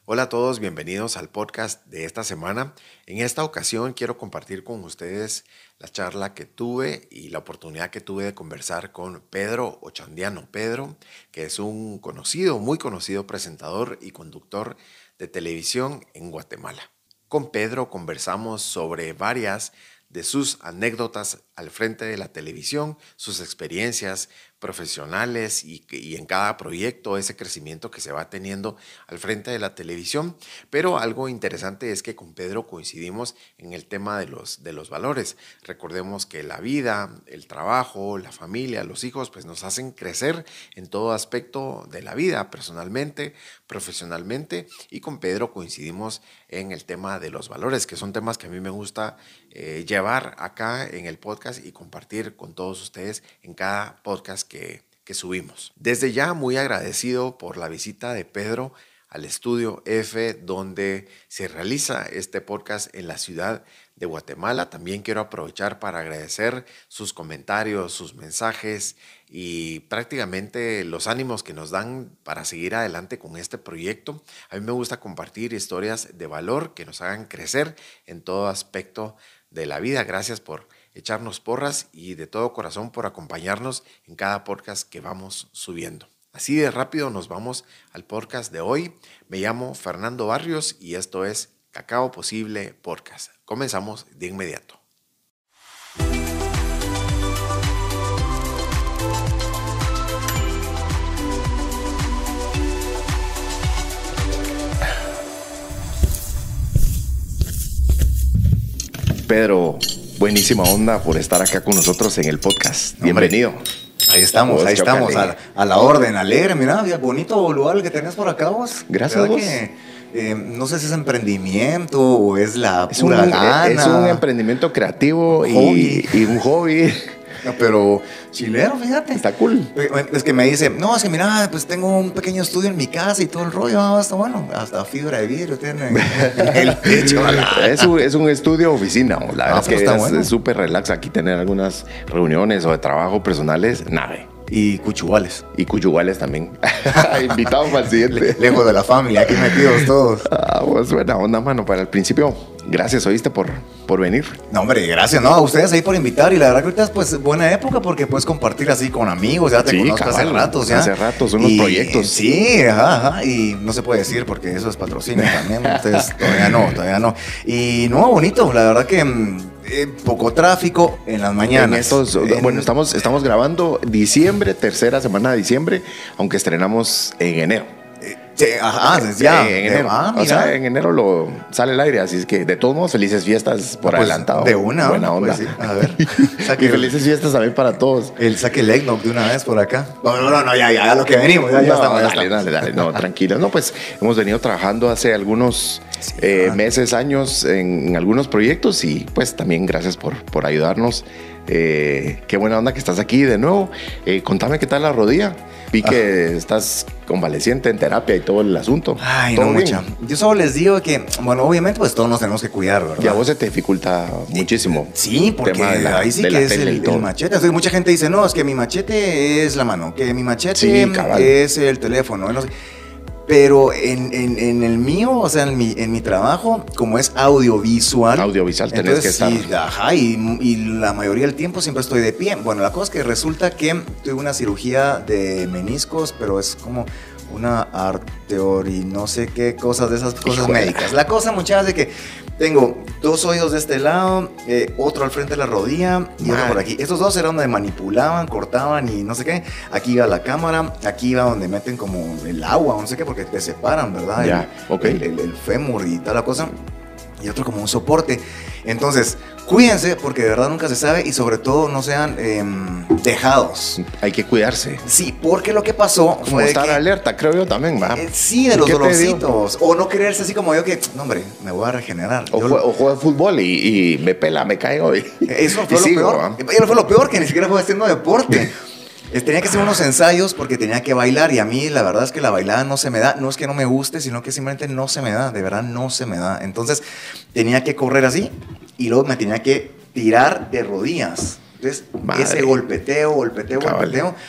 Hola a todos, bienvenidos al podcast de esta semana. En esta ocasión quiero compartir con ustedes la charla que tuve y la oportunidad que tuve de conversar con Pedro Ochandiano. Pedro, que es un conocido, muy conocido presentador y conductor de televisión en Guatemala. Con Pedro conversamos sobre varias de sus anécdotas al frente de la televisión, sus experiencias profesionales y en cada proyecto ese crecimiento que se va teniendo al frente de la televisión. Pero algo interesante es que con Pedro coincidimos en el tema de los valores. Recordemos que la vida, el trabajo, la familia, los hijos, pues nos hacen crecer en todo aspecto de la vida, personalmente, profesionalmente, y con Pedro coincidimos en el tema de los valores, que son temas que a mí me gusta llevar acá en el podcast y compartir con todos ustedes en cada podcast que subimos. Desde ya muy agradecido por la visita de Pedro al estudio F, donde se realiza este podcast en la ciudad de Guatemala. También quiero aprovechar para agradecer sus comentarios, sus mensajes y prácticamente los ánimos que nos dan para seguir adelante con este proyecto. A mí me gusta compartir historias de valor que nos hagan crecer en todo aspecto de la vida. Gracias por echarnos porras y de todo corazón por acompañarnos en cada podcast que vamos subiendo. Así de rápido nos vamos al podcast de hoy. Me llamo Fernando Barrios y esto es Cacao Posible Podcast. Comenzamos de inmediato. Pedro, buenísima onda por estar acá con nosotros en el podcast. Bienvenido. Ahí estamos, a la orden, alegre. Mira, bonito lugar que tenés por acá vos. Gracias vos. No sé si es emprendimiento o es la pura gana. Es un emprendimiento creativo y un hobby. Pero chilero, fíjate. Está cool. Es que me dice, no, es que mira, pues tengo un pequeño estudio en mi casa y todo el rollo. Está bueno, hasta fibra de vidrio tiene el techo. Es un estudio oficina. La verdad es que es súper bueno. relax aquí tener algunas reuniones o de trabajo personales. Nave. Y cuchubales. Y cuchubales también. Invitados para el siguiente. Lejos de la familia, aquí metidos todos. Pues buena onda, mano. Para el principio, gracias, oíste, por venir. No, hombre, gracias, no, a ustedes ahí por invitar. Y la verdad que ahorita es pues buena época porque puedes compartir así con amigos. Ya te conozco hace ratos, ya. Hace ratos, unos proyectos. Sí, ajá. Y no se puede decir porque eso es patrocinio también. Ustedes todavía no. Y no, bonito, la verdad que poco tráfico en las mañanas. Bueno, estamos grabando diciembre, tercera semana de diciembre, aunque estrenamos en enero. Sí, ajá, ya. En enero. O sea, en enero sale el aire, así es que de todos modos, felices fiestas por adelantado. De una. Buena onda. Pues sí. A ver. Y felices fiestas también para todos. Saque el eggnog de una vez por acá. No, ya lo que venimos. Ya estamos. Dale. No, tranquilo. No, pues hemos venido trabajando hace algunos meses, años en algunos proyectos y pues también gracias por ayudarnos. Qué buena onda que estás aquí de nuevo. Contame qué tal la rodilla. Vi que estás convaleciente en terapia y todo el asunto. Ay, no, mucha. Yo solo les digo que, bueno, obviamente pues todos nos tenemos que cuidar, ¿verdad? Y a vos se te dificulta muchísimo. Sí, porque ahí sí que es el machete. Entonces, mucha gente dice, no, es que mi machete es la mano, que mi machete es el teléfono. No sé. Pero en el mío, o sea, en mi trabajo, como es audiovisual tenés que estar. Sí, ajá, y la mayoría del tiempo siempre estoy de pie. Bueno, la cosa es que resulta que tuve una cirugía de meniscos, pero es como una arteor y no sé qué cosas de esas cosas médicas. La cosa, muchachas, de que tengo 2 oídos de este lado, otro al frente de la rodilla y otro por aquí. Estos 2 eran donde manipulaban, cortaban y no sé qué. Aquí iba la cámara, aquí iba donde meten como el agua, no sé qué, porque te separan, ¿verdad? Ya, el fémur y tal la cosa. Y otro como un soporte. Entonces, cuídense porque de verdad nunca se sabe y sobre todo no sean dejados. Hay que cuidarse. Sí, porque lo que pasó fue estar alerta, creo yo también, ¿va? Sí, de los dolorcitos. O no creerse así como yo que, no, hombre, me voy a regenerar. O juego fútbol y me pela, me caigo. Eso fue lo peor. Eso fue lo peor, que ni siquiera fue haciendo deporte. Tenía que hacer unos ensayos porque tenía que bailar y a mí la verdad es que la bailada no se me da, no es que no me guste, sino que simplemente no se me da, de verdad no se me da. Entonces tenía que correr así y luego me tenía que tirar de rodillas. Entonces ese golpeteo,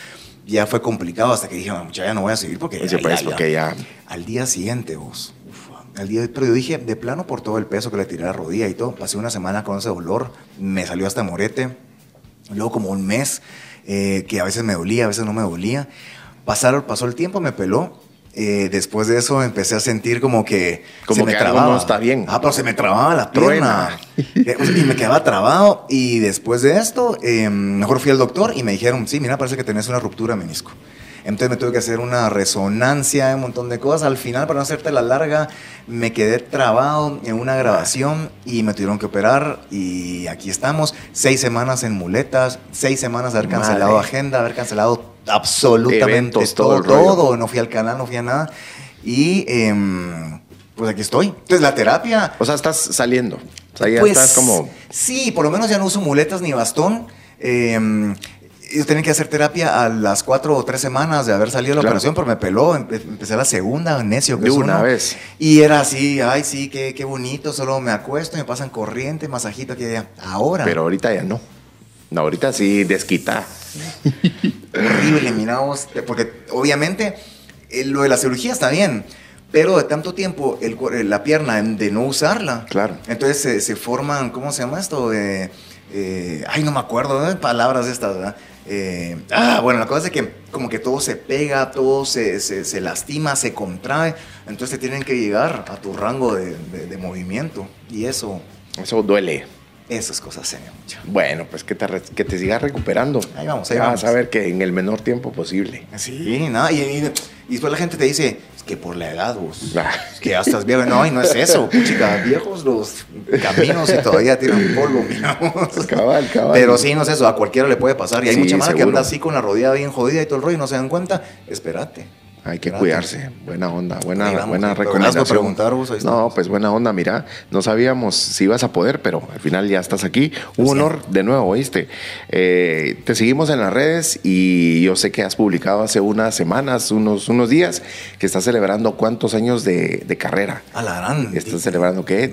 ya fue complicado hasta que dije, muchacha, ya no voy a seguir porque ya. Al día siguiente vos. el día de hoy, pero yo dije, de plano, por todo el peso que le tiré a la rodilla y todo, pasé una semana con ese dolor, me salió hasta morete, luego como un mes, que a veces me dolía, a veces no me dolía. Pasó el tiempo, me peló. Después de eso empecé a sentir como que se me trababa. Algo no está bien. Pero se me trababa la pierna. Y me quedaba trabado. Y después de esto, mejor fui al doctor y me dijeron, sí, mira, parece que tenés una ruptura de menisco. Entonces me tuve que hacer una resonancia, un montón de cosas. Al final, para no hacerte la larga, me quedé trabado en una grabación y me tuvieron que operar. Y aquí estamos, 6 semanas en muletas, 6 semanas de haber cancelado agenda, haber cancelado absolutamente eventos, todo. No fui al canal, no fui a nada. Y pues aquí estoy. Entonces la terapia... O sea, estás saliendo. O sea, ya pues, estás como... Sí, por lo menos ya no uso muletas ni bastón. Yo tenía que hacer terapia a las 4 o 3 semanas de haber salido de la operación, pero me peló. Empecé la segunda, necio que de es una uno. Vez. Y era así, ay, sí, qué bonito. Solo me acuesto, me pasan corriente, masajito aquí y allá. Ahora. Pero ahorita ya no. No, ahorita sí desquita. Horrible, mira vos. Porque obviamente lo de la cirugía está bien, pero de tanto tiempo la pierna de no usarla. Claro. Entonces se forman, ¿cómo se llama esto? Ay, no me acuerdo, ¿no? Palabras estas, ¿verdad? Bueno, la cosa es que como que todo se pega, todo se lastima, se contrae. Entonces te tienen que llegar a tu rango de movimiento. Y eso duele. Esas cosas serias mucho. Bueno, pues que te sigas recuperando. Ahí vamos, vas a ver que en el menor tiempo posible. Sí, nada. Y después la gente te dice, es que por la edad vos, que ya estás viejo. No, y no es eso. Chica, viejos los caminos y todavía tiran polvo, miramos. Cabal. Pero sí, no es eso. A cualquiera le puede pasar. Y hay mucha mala que anda así con la rodilla bien jodida y todo el rollo y no se dan cuenta. Espérate. Hay que cuidarse. Buena onda, buena recomendación. Gracias por preguntar, vos. No, pues buena onda, mira. No sabíamos si ibas a poder, pero al final ya estás aquí. Un honor de nuevo, ¿oíste? Te seguimos en las redes y yo sé que has publicado hace unas semanas, unos días, que estás celebrando cuántos años de carrera. A la gran. ¿Estás celebrando qué?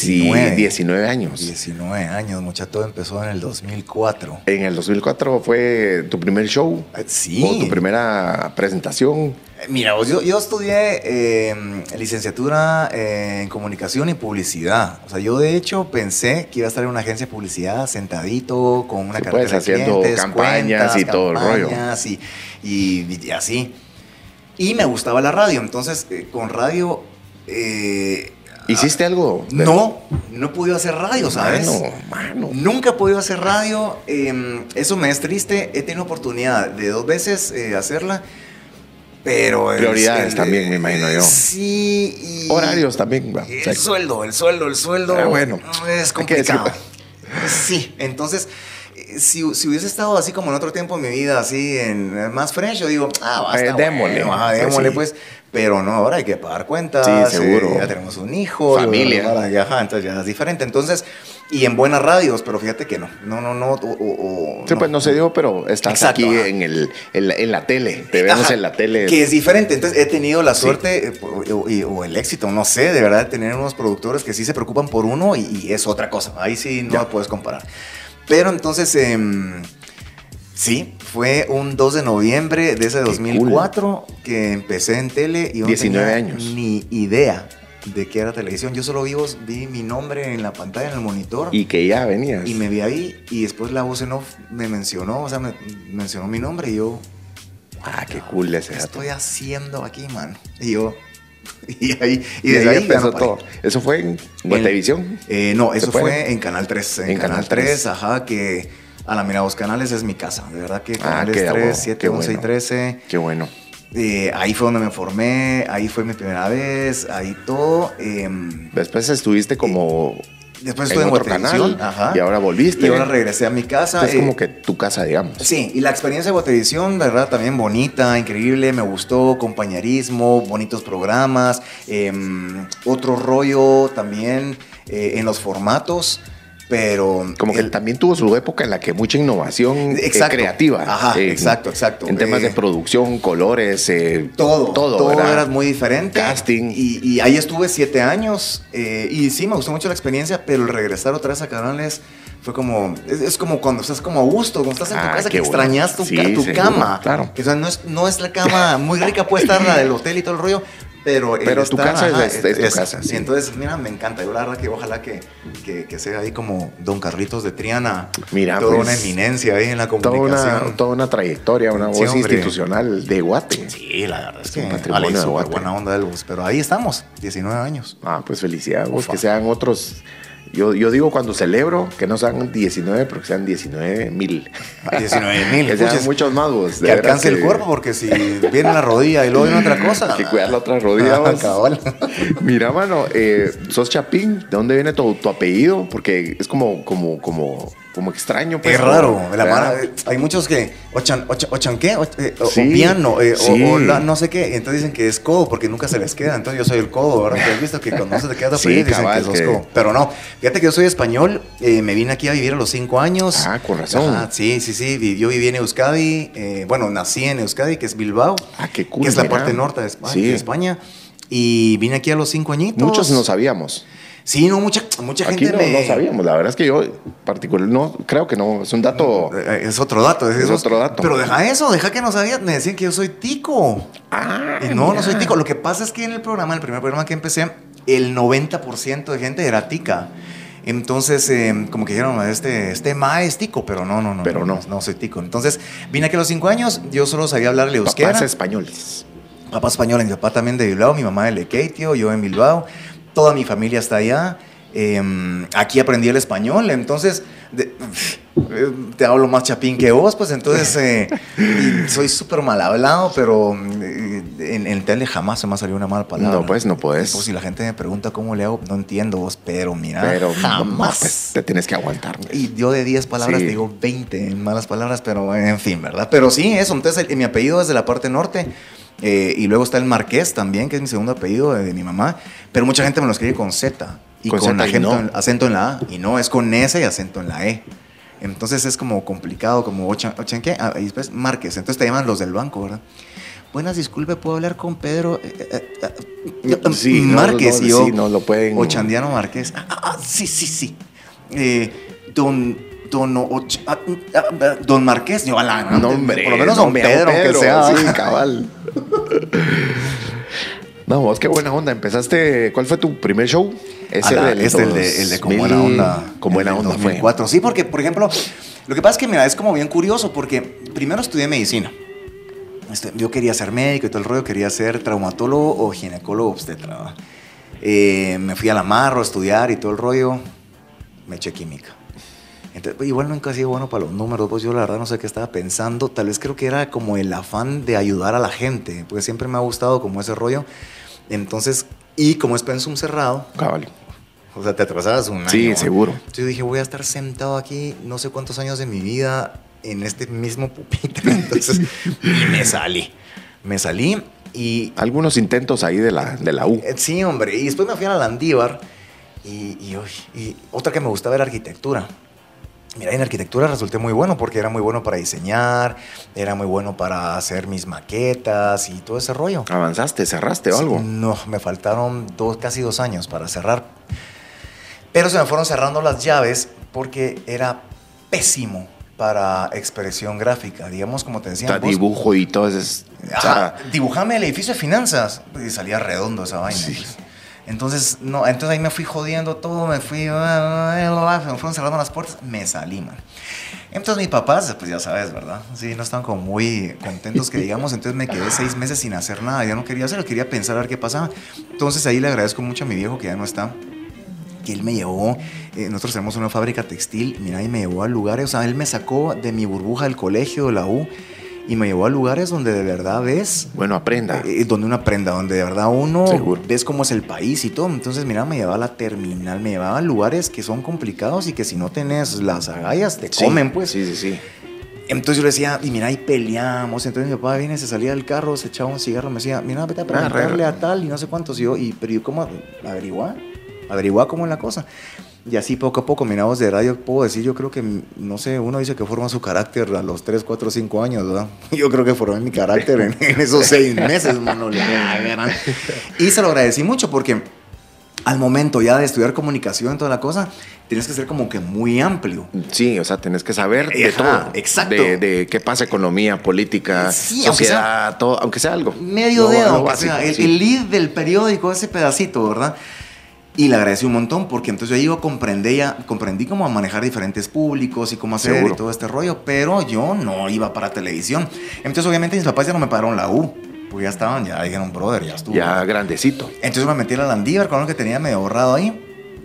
19 años. 19 años, mucha. Todo empezó en el 2004. ¿En el 2004 fue tu primer show? Sí. ¿O tu primera presentación? Mira, yo estudié licenciatura en comunicación y publicidad. O sea, yo de hecho pensé que iba a estar en una agencia de publicidad sentadito con una cartera de haciendo clientes, campañas y todo el rollo. Y así. Y me gustaba la radio. Entonces, con radio... ¿Hiciste algo? No he podido hacer radio, ¿sabes? Mano. Nunca he podido hacer radio. Eso me es triste. He tenido oportunidad de 2 veces hacerla. Pero prioridades también, me imagino yo. Sí. Y horarios también. El sueldo. Bueno. Es complicado. Sí, entonces, si hubiese estado así como en otro tiempo en mi vida, así en más fresh, yo digo, basta. Démosle. Démosle, pues. Pero no, ahora hay que pagar cuentas. Sí, seguro. Ya tenemos un hijo. Familia. Entonces ya es diferente. Entonces, y en buenas radios, pero fíjate que no. Sí, pues no se dio, pero estás exacto, aquí en la tele. Te vemos en la tele. Que es diferente. Entonces, he tenido la suerte o el éxito, no sé, de verdad, de tener unos productores que sí se preocupan por uno y es otra cosa. Ahí sí no lo puedes comparar. Pero entonces... sí, fue un 2 de noviembre de ese 2004 que empecé en tele y yo 19 no tenía años. ni idea de qué era televisión. Yo solo vi mi nombre en la pantalla, en el monitor. Y que ya venías. Y me vi ahí y después la voz en off me mencionó, me mencionó mi nombre y yo... qué cool ese ¿qué dato. estoy haciendo aquí, man? Y yo... Y desde ahí empezó todo. ¿Eso fue en televisión? No, eso fue en Canal 3. En Canal 3, que... A la mira, vos Canales es mi casa. De verdad que Canales 3, 7, 11 y 13. Qué bueno. Ahí fue donde me formé. Ahí fue mi primera vez. Ahí todo. Después estuviste como... Después estuve en otro canal. Ajá. Y ahora volviste. Y ahora regresé a mi casa. Es como que tu casa, digamos. Sí, y la experiencia de Guatevisión, de verdad, también bonita, increíble. Me gustó, compañerismo, bonitos programas. Otro rollo también en los formatos. Pero como que también tuvo su época en la que mucha innovación creativa. Ajá, exacto. En temas de producción, colores, todo era muy diferente. Casting. Y ahí estuve 7 años y sí, me gustó mucho la experiencia, pero el regresar otra vez a Canales fue como, es como cuando estás como a gusto, cuando estás en tu casa que extrañas tu cama. Claro. O sea, no es la cama muy rica, puede estar la del hotel y todo el rollo, Pero tu casa es tu casa, sí. Entonces, mira, me encanta. Yo la verdad que ojalá que sea ahí como Don Carlitos de Triana. Mira, toda pues, una eminencia ahí en la comunicación. Toda una trayectoria, una voz institucional de Guate. Sí, la verdad es que un patrimonio de súper Guate. buena onda del bus. Pero ahí estamos, 19 años. Pues felicidades, que sean otros. Yo digo cuando celebro que no sean 19, pero que sean 19,000. 19,000. Que sean muchos más, vos. Que alcance el cuerpo, porque si viene la rodilla y luego viene otra cosa. Hay que cuidar la otra rodilla, vos. Mira, mano, sos Chapín. ¿De dónde viene tu apellido? Porque es como extraño. Pues, es raro. Hay muchos que. ¿Ochan qué? Sí, o piano. sí. O no sé qué. Entonces dicen que es codo porque nunca se les queda. Entonces yo soy el codo, ¿verdad? ¿Has visto que cuando no se te queda tu apellido dicen que sos codo? Pero no. Fíjate que yo soy español. Me vine aquí a vivir a los 5 años. Con razón. Sí. Yo viví en Euskadi. Nací en Euskadi, que es Bilbao. Qué cool. Que es la parte norte de España. Y vine aquí a los 5 añitos. Muchos no sabíamos. Sí, no, mucha Aquí gente no sabíamos. La verdad es que yo, particular, no, creo que no. Es un dato. Es otro dato. Es otro dato. Pero deja que no sabías. Me decían que yo soy tico. Y no soy tico. Lo que pasa es que en el primer programa que empecé, el 90% de gente era tica. Entonces, como que dijeron, este ma es tico, pero no. Pero no soy tico. Entonces, vine aquí a los 5 años. Yo solo sabía hablar euskera. Papás españoles. Papá español, mi papá también de Bilbao, mi mamá de Lekeitio, yo en Bilbao. Toda mi familia está allá. Aquí aprendí el español, entonces te hablo más chapín que vos, pues entonces soy súper mal hablado, pero en el tele jamás se me ha salido una mala palabra. No, pues no puedes. Pues si la gente me pregunta cómo le hago, no entiendo vos, pero mira, jamás. Pues, te tienes que aguantar. Y yo de 10 palabras te digo 20 en malas palabras, pero en fin, ¿verdad? Pero sí, eso, entonces mi apellido es de la parte norte. Y luego está el Marqués también, que es mi segundo apellido de mi mamá. Pero mucha gente me lo escribe con Z y con acento en la A. Y no, es con S y acento en la E. Entonces es como complicado, como ¿Ochan qué? Y después Márquez. Entonces te llaman los del banco, ¿verdad? Buenas, disculpe, ¿puedo hablar con Pedro? Sí, Márquez. No, y yo, sí, no lo pueden. Ochandiano Márquez. Sí. Don Marqués, yo nombre, por lo menos don Pedro, aunque sea. Sí, cabal. No, vos qué buena onda. Empezaste, ¿cuál fue tu primer show? El de Con Buena Onda. Con Buena Onda 2004. Sí, porque, por ejemplo, lo que pasa es que, mira, es como bien curioso, porque primero estudié medicina. Yo quería ser médico y todo el rollo, quería ser traumatólogo o ginecólogo obstetra. Me fui a la Marro a estudiar y todo el rollo. Me eché química. Entonces, igual nunca he sido bueno para los números, pues yo la verdad no sé qué estaba pensando. Tal vez creo que era como el afán de ayudar a la gente, porque siempre me ha gustado como ese rollo. Entonces, y como es pensum cerrado, cabal. O sea, te atrasabas un año. Sí, seguro. Entonces yo dije, voy a estar sentado aquí no sé cuántos años de mi vida en este mismo pupitre. Entonces, y me salí y... Algunos intentos ahí de la U. Sí, hombre. Y después me fui a la Landívar y otra que me gustaba era arquitectura. Mira, en arquitectura resulté muy bueno porque era muy bueno para diseñar, era muy bueno para hacer mis maquetas y todo ese rollo. ¿Avanzaste, cerraste o algo? No, me faltaron casi 2 años para cerrar. Pero se me fueron cerrando las llaves porque era pésimo para expresión gráfica. Digamos, como te decía. Dibujo y todo eso. Dibujame el edificio de finanzas. Y salía redondo esa vaina. Sí. Pues. Entonces ahí me fui jodiendo todo, me fueron cerrando las puertas, me salí, man. Entonces mis papás, pues ya sabes, ¿verdad? Sí, no estaban como muy contentos que digamos, entonces me quedé 6 meses sin hacer nada, ya no quería hacerlo, quería pensar a ver qué pasaba. Entonces ahí le agradezco mucho a mi viejo que ya no está, que él me llevó, nosotros tenemos una fábrica textil, mira, y me llevó a lugares, o sea, él me sacó de mi burbuja del colegio, de la U, y me llevó a lugares donde de verdad ves... Bueno, aprenda. Donde uno aprenda, donde de verdad uno Seguro. Ves cómo es el país y todo. Entonces, mira, me llevaba a la terminal, me llevaba a lugares que son complicados y que si no tenés las agallas te comen, pues. Sí. Entonces yo le decía, y mira, ahí peleamos. Entonces mi papá viene, se salía del carro, se echaba un cigarro, me decía, mira, vete a preguntarle a tal y no sé cuántos. Pero yo, ¿cómo averiguar cómo es la cosa? Y así poco a poco, mira, vos de radio puedo decir, yo creo que, no sé, uno dice que forma su carácter a los 3, 4, 5 años, ¿verdad? Yo creo que formé mi carácter en esos 6 meses, mano. Y se lo agradecí mucho porque al momento ya de estudiar comunicación y toda la cosa, tienes que ser como que muy amplio. Sí, o sea, tenés que saber de todo. Exacto. De qué pasa, economía, política, sí, sociedad, todo, aunque sea algo. Medio dedo, básico, el lead del periódico, ese pedacito, ¿verdad? Y le agradecí un montón porque entonces yo comprendí cómo manejar diferentes públicos y cómo hacer Seguro. y todo este rollo, pero yo no iba para televisión. Entonces obviamente mis papás ya no me pagaron la U, porque ya dijeron, brother, ya estuvo. Ya grandecito. Entonces me metí a la Landívar con lo que tenía medio ahorrado ahí.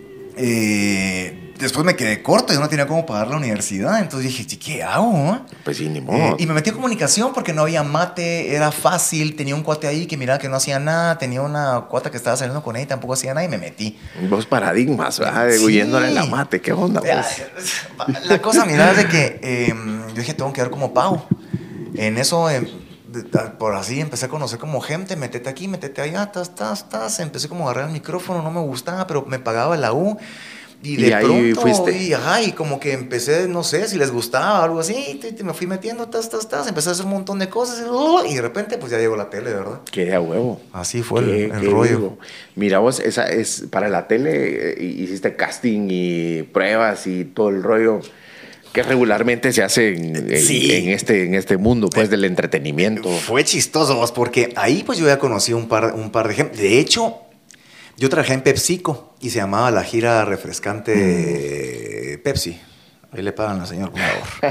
Después me quedé corto, yo no tenía cómo pagar la universidad, entonces dije, ¿qué hago? Pues sí, ni modo. Y me metí a comunicación porque no había mate, era fácil, tenía un cuate ahí que miraba que no hacía nada, tenía una cuata que estaba saliendo con él y tampoco hacía nada y me metí. Dos paradigmas, ¿verdad? Sí. Huyéndole la mate, ¿qué onda? Pues? La cosa, mira, es de que yo dije, tengo que ver como Pau. En eso, por así, empecé a conocer como gente, métete aquí, métete allá, empecé como a agarrar el micrófono, no me gustaba, pero me pagaba la U. Y de ahí pronto, fuiste. Y como que empecé, no sé, si les gustaba o algo así, me fui metiendo, empecé a hacer un montón de cosas y de repente pues ya llegó la tele, ¿verdad? Qué de a huevo. Así fue el Qué rollo. digo. Mira vos, esa es para la tele, hiciste casting y pruebas y todo el rollo que regularmente se hace en este mundo pues del entretenimiento. Fue chistoso vos, porque ahí pues yo ya conocí un par de gente. De hecho, yo trabajé en PepsiCo y se llamaba la gira refrescante Pepsi. Ahí le pagan al señor, por favor.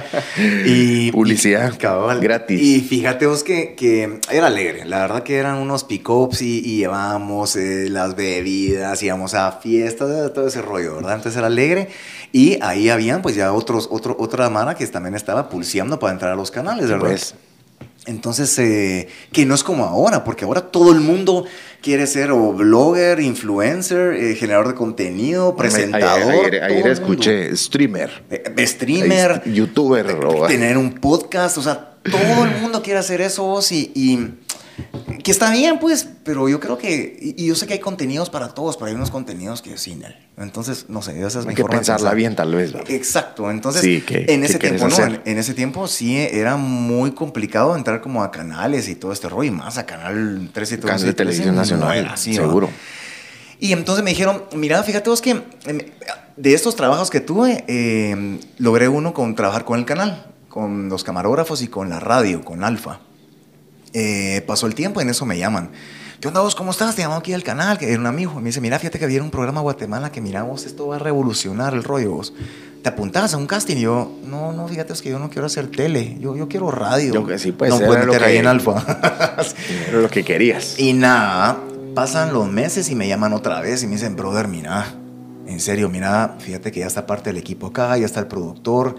Publicidad cabal, gratis. Y fíjate vos que era alegre. La verdad que eran unos pick-ups y llevábamos las bebidas, íbamos a fiestas, todo ese rollo, ¿verdad? Entonces era alegre. Y ahí habían pues ya otra mara que también estaba pulseando para entrar a los canales, ¿verdad? Pues. Entonces, que no es como ahora, porque ahora todo el mundo quiere ser o blogger, influencer, generador de contenido, presentador. Ayer escuché streamer. Streamer. Youtuber. Tener un podcast, o sea, todo el mundo quiere hacer eso vos y que está bien, pues, pero yo creo que, y yo sé que hay contenidos para todos, pero hay unos contenidos que sin él. Entonces, no sé, esa es mi forma de pensar. Hay que pensarla bien, tal vez. ¿No? Exacto, entonces, sí, en ese tiempo, no, en ese tiempo sí era muy complicado entrar como a canales y todo este rollo, y más a Canal 13 y todo eso. Canal de Televisión Nacional, así, seguro. Y entonces me dijeron, mira, fíjate vos que de estos trabajos que tuve, logré uno con trabajar con el canal, con los camarógrafos y con la radio, con Alfa. Pasó el tiempo y en eso me llaman. ¿Qué onda vos? ¿Cómo estás? Te llamamos aquí del canal, que era un amigo. Y me dice, mira, fíjate que había un programa en Guatemala que mira vos, esto va a revolucionar el rollo vos. ¿Te apuntabas a un casting? Y yo, no, fíjate, es que yo no quiero hacer tele, yo quiero radio. Yo que sí, pues, no puedo meter ahí en Alfa. Era lo que querías. Y nada, pasan los meses y me llaman otra vez y me dicen, brother, mira, en serio, mira, fíjate que ya está parte del equipo acá, ya está el productor.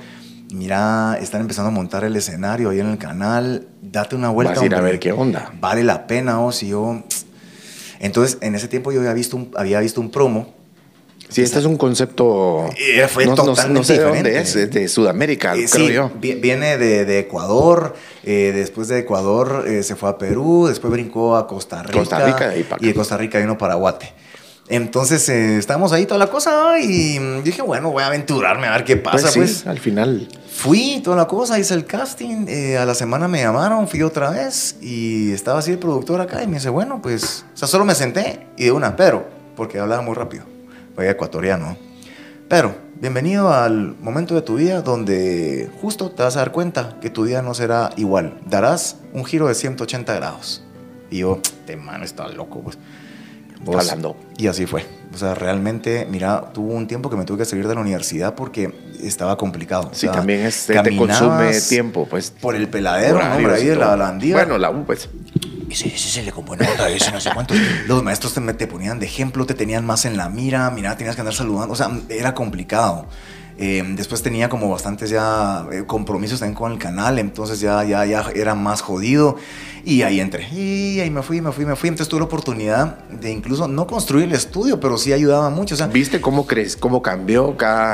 Mira, están empezando a montar el escenario ahí en el canal. Date una vuelta. Vas a ir a ver qué onda. Vale la pena, si yo... Entonces, en ese tiempo yo había visto un promo. Sí, este es un concepto... Fue totalmente no sé diferente. de dónde es de Sudamérica, creo yo. Viene de Ecuador. Después de Ecuador se fue a Perú. Después brincó a Costa Rica. Y de Costa Rica vino para Guate. Entonces, estábamos ahí toda la cosa y dije, bueno, voy a aventurarme a ver qué pasa. Pues, al final. Fui toda la cosa, hice el casting, a la semana me llamaron, fui otra vez y estaba así el productor acá y me dice, bueno, pues, o sea, solo me senté y de una, pero, porque hablaba muy rápido, fue ecuatoriano, pero, bienvenido al momento de tu vida donde justo te vas a dar cuenta que tu día no será igual, darás un giro de 180 grados. Y yo, mano, está loco, pues. Hablando. Y así fue. O sea, realmente, mira, tuvo un tiempo que me tuve que salir de la universidad porque estaba complicado. Sí, o sea, también te consume tiempo, pues. Por el peladero, ¿no? Por ahí de la Landívar. Bueno, la U, pues. Ese se le compone otra vez, no sé cuántos. Los maestros te ponían de ejemplo, te tenían más en la mira, tenías que andar saludando. O sea, era complicado. Después tenía como bastantes ya compromisos también con el canal, entonces ya era más jodido y ahí entré y ahí me fui, entonces tuve la oportunidad de incluso no construir el estudio, pero sí ayudaba mucho, o sea, ¿viste cómo cambió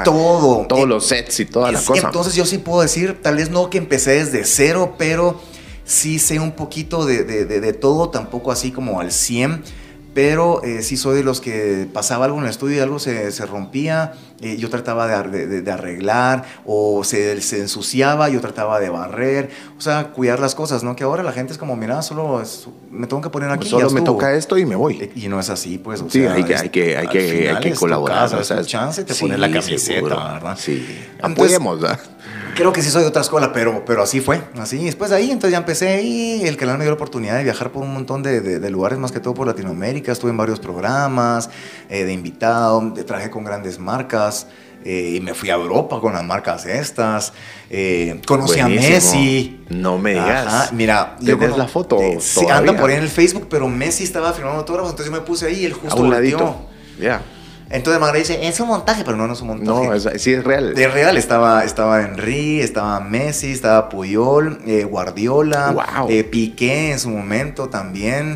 todos los sets y toda la cosa? Entonces yo sí puedo decir, tal vez no que empecé desde cero, pero sí sé un poquito de todo, tampoco así como al 100, pero sí soy de los que pasaba algo en el estudio y algo se rompía, yo trataba de arreglar, o se ensuciaba, yo trataba de barrer, o sea, cuidar las cosas, ¿no? Que ahora la gente es como, mira, me tengo que poner aquí. Solo me toca esto y me voy. Y no es así, pues. O sí, sea, hay que colaborar. Casa, o sea, chance, te pones la camiseta, seguro, ¿verdad? Sí, apoyemos, ¿verdad? Creo que sí soy de otra escuela, pero así fue. Así, después de ahí, entonces ya empecé y el canal me dio la oportunidad de viajar por un montón de lugares, más que todo por Latinoamérica. Estuve en varios programas de invitado, trabajé con grandes marcas. Y me fui a Europa con las marcas estas. Conocí a Messi. No me digas. Ajá, mira, ¿tienes la foto? Sí, anda por ahí en el Facebook, pero Messi estaba firmando autógrafos, entonces yo me puse ahí y él justo a un ladito. Ya. Entonces Magra dice, es un montaje, pero no es un montaje. No, sí es real. Es real, estaba Henry, estaba Messi, estaba Puyol, Guardiola, wow. Piqué en su momento también.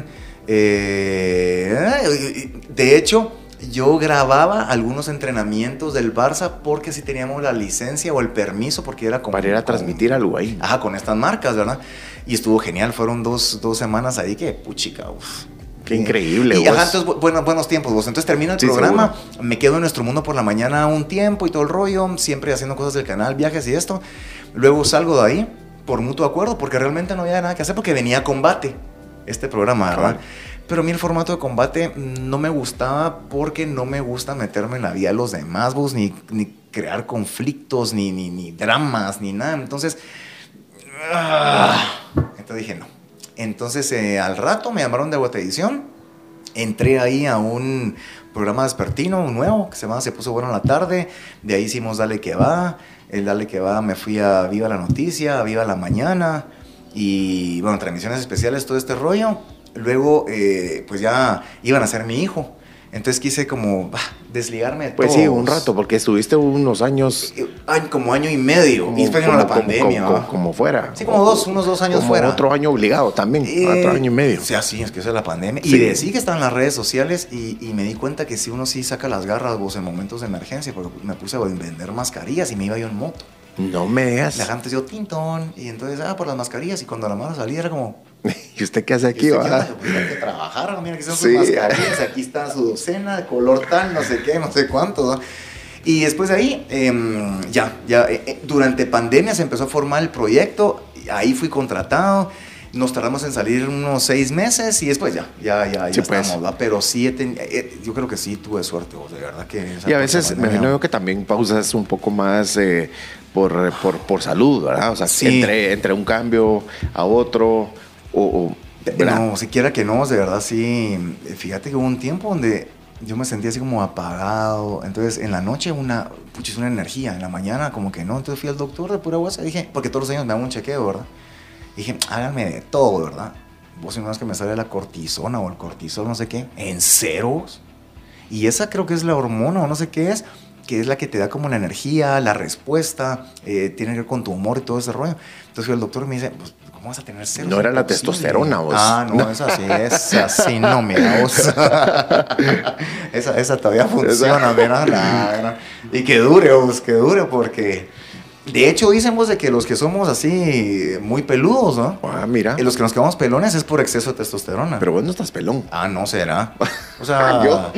De hecho, yo grababa algunos entrenamientos del Barça porque sí teníamos la licencia o el permiso, porque era como... Para ir a transmitir algo ahí. Ajá, con estas marcas, ¿verdad? Y estuvo genial, fueron dos semanas ahí que, puchica, uff. Qué increíble, y ajá, entonces, buenos tiempos, vos. Entonces termina el programa, seguro. Me quedo en Nuestro Mundo por la mañana un tiempo y todo el rollo, siempre haciendo cosas del canal, viajes y esto. Luego salgo de ahí por mutuo acuerdo, porque realmente no había nada que hacer, porque venía Combate, este programa, ¿verdad? Claro. Pero a mí el formato de Combate no me gustaba porque no me gusta meterme en la vida de los demás, vos, ni crear conflictos, ni dramas, ni nada. Entonces dije no. Entonces, al rato me llamaron de Guatevisión, entré ahí a un programa vespertino nuevo que Se Puso Bueno en la Tarde, de ahí hicimos Dale Que Va, el Dale Que Va me fui a Viva la Noticia, a Viva la Mañana, y bueno, transmisiones especiales, todo este rollo. Luego, pues ya iban a ser mi hijo. Entonces quise como desligarme de pues todos. Sí, un rato, porque estuviste unos años... Como año y medio, y después vino la pandemia. Como fuera. Sí, como unos 2 años como fuera. Otro año obligado también, otro año y medio. O sea, sí, es que eso es la pandemia. Sí. Y sí que están las redes sociales y me di cuenta que si uno sí saca las garras vos en momentos de emergencia, porque me puse a vender mascarillas y me iba yo en moto. No me digas. La gente dio tintón, y entonces, por las mascarillas, y cuando la mano salía era como... ¿Y usted qué hace aquí, va? Pues hay que trabajar, mira, aquí son sus mascarillas, aquí está su docena, de color tal, no sé qué, no sé cuánto, ¿no? Y después de ahí, durante pandemia se empezó a formar el proyecto, ahí fui contratado, nos tardamos en salir unos 6 meses y después ya sí, estamos, pues. ¿Va? Pero sí, yo creo que sí tuve suerte, de verdad que... Y a veces me imagino que también pausas un poco más por salud, ¿verdad? O sea, sí. entre un cambio a otro... No, siquiera que no, de verdad sí. Fíjate que hubo un tiempo donde yo me sentía así como apagado. Entonces en la noche una energía, en la mañana como que no. Entonces fui al doctor de pura huesa y dije, porque todos los años me hago un chequeo, ¿verdad? Y dije, háganme de todo, ¿verdad? Vos si no es que me sale la cortisona o el cortisol, no sé qué, en ceros. Y esa creo que es la hormona o no sé qué es, que es la que te da como la energía, la respuesta, tiene que ver con tu humor y todo ese rollo. Entonces el doctor me dice, pues, ¿cómo vas a tener ceros? No era la testosterona, vos. No, es así, no, mira, vos. esa todavía funciona, mira. Y que dure, porque... De hecho, dicen vos de que los que somos así muy peludos, ¿no? Mira. Y los que nos quedamos pelones es por exceso de testosterona. Pero vos no estás pelón. No será. O sea... ¿Yo?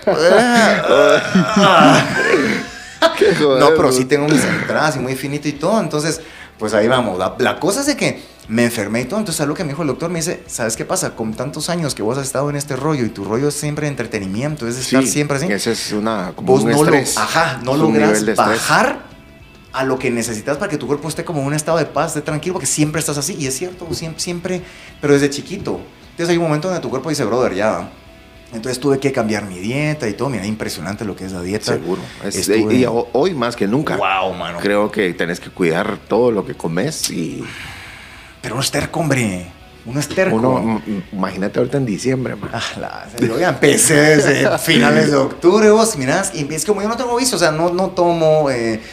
Qué joder, no, pero sí tengo mis entradas y muy finito y todo. Entonces, pues ahí vamos. La cosa es de que me enfermé y todo. Entonces, algo que me dijo el doctor, me dice, ¿sabes qué pasa? Con tantos años que vos has estado en este rollo y tu rollo es siempre de entretenimiento, es estar siempre así. Esa es como vos un estrés. No logras bajar a lo que necesitas para que tu cuerpo esté como en un estado de paz, esté tranquilo, porque siempre estás así, y es cierto, siempre, pero desde chiquito. Entonces hay un momento donde tu cuerpo dice, brother, ya. Entonces tuve que cambiar mi dieta y todo, mira, impresionante lo que es la dieta. Seguro. Y hoy más que nunca. Wow, mano. Creo que tenés que cuidar todo lo que comes y... Pero uno es terco, hombre. Uno es terco. Imagínate ahorita en diciembre, man. Yo ya empecé desde finales de octubre, vos mirás, y es como yo no tengo vicio, o sea, no tomo,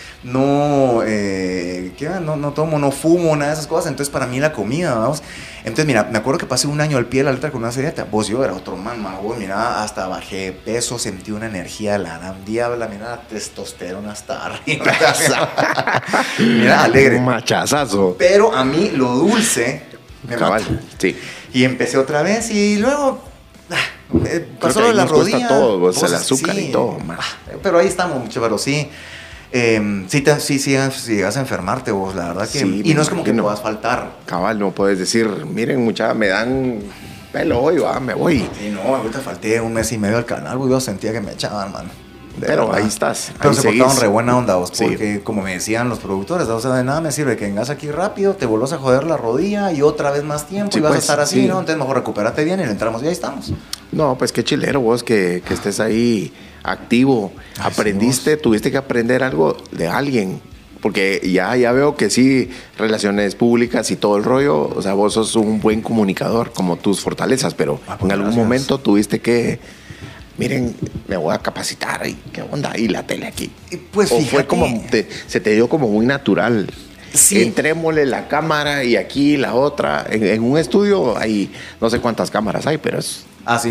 no tomo, no fumo, nada de esas cosas. Entonces para mí la comida, vamos. Entonces mira, me acuerdo que pasé un año al pie de la letra con una dieta. Vos, yo era otro man, vos, mira, hasta bajé peso, sentí una energía, la gran diabla, mira, testosterona hasta arriba. Mira, alegre. Un machazazo. Pero a mí lo dulce me cabal, mata. sí. Y empecé otra vez y luego pasó que lo de ahí la nos cuesta rodilla. todo, vos, el Pues, azúcar sí. y todo, man. Pero ahí estamos, mucho, pero sí. Sí, si llegas a enfermarte vos, la verdad que... Sí, y me no es como que imagino. puedas faltar. Cabal, no puedes decir, miren, muchacha, me dan pelo hoy, va, me voy. Sí, no, ahorita falté 1 mes y medio al canal, güey, yo sentía que me echaban, mano. Pero ahí estás. Pero ahí se seguís. portaron re buena onda, vos, Sí. porque como me decían los productores, o sea, de nada me sirve que vengas aquí rápido, te vuelvas a joder la rodilla y otra vez más tiempo Sí, y vas pues, a estar así, sí. ¿no? Entonces mejor recupérate bien y le entramos y ahí estamos. No, pues qué chilero vos que estés ahí activo. Ay, Aprendiste, sí, tuviste que aprender algo de alguien. Porque ya veo que sí, relaciones públicas y todo el rollo, o sea, vos sos un buen comunicador, como tus fortalezas, pero pues, en algún gracias. momento tuviste que, miren, me voy a capacitar y qué onda, y la tele aquí. Pues o fíjate, fue como, se te dio como muy natural. Sí. Entrémosle la cámara y aquí la otra. En un estudio hay no sé cuántas cámaras hay, pero es... sí,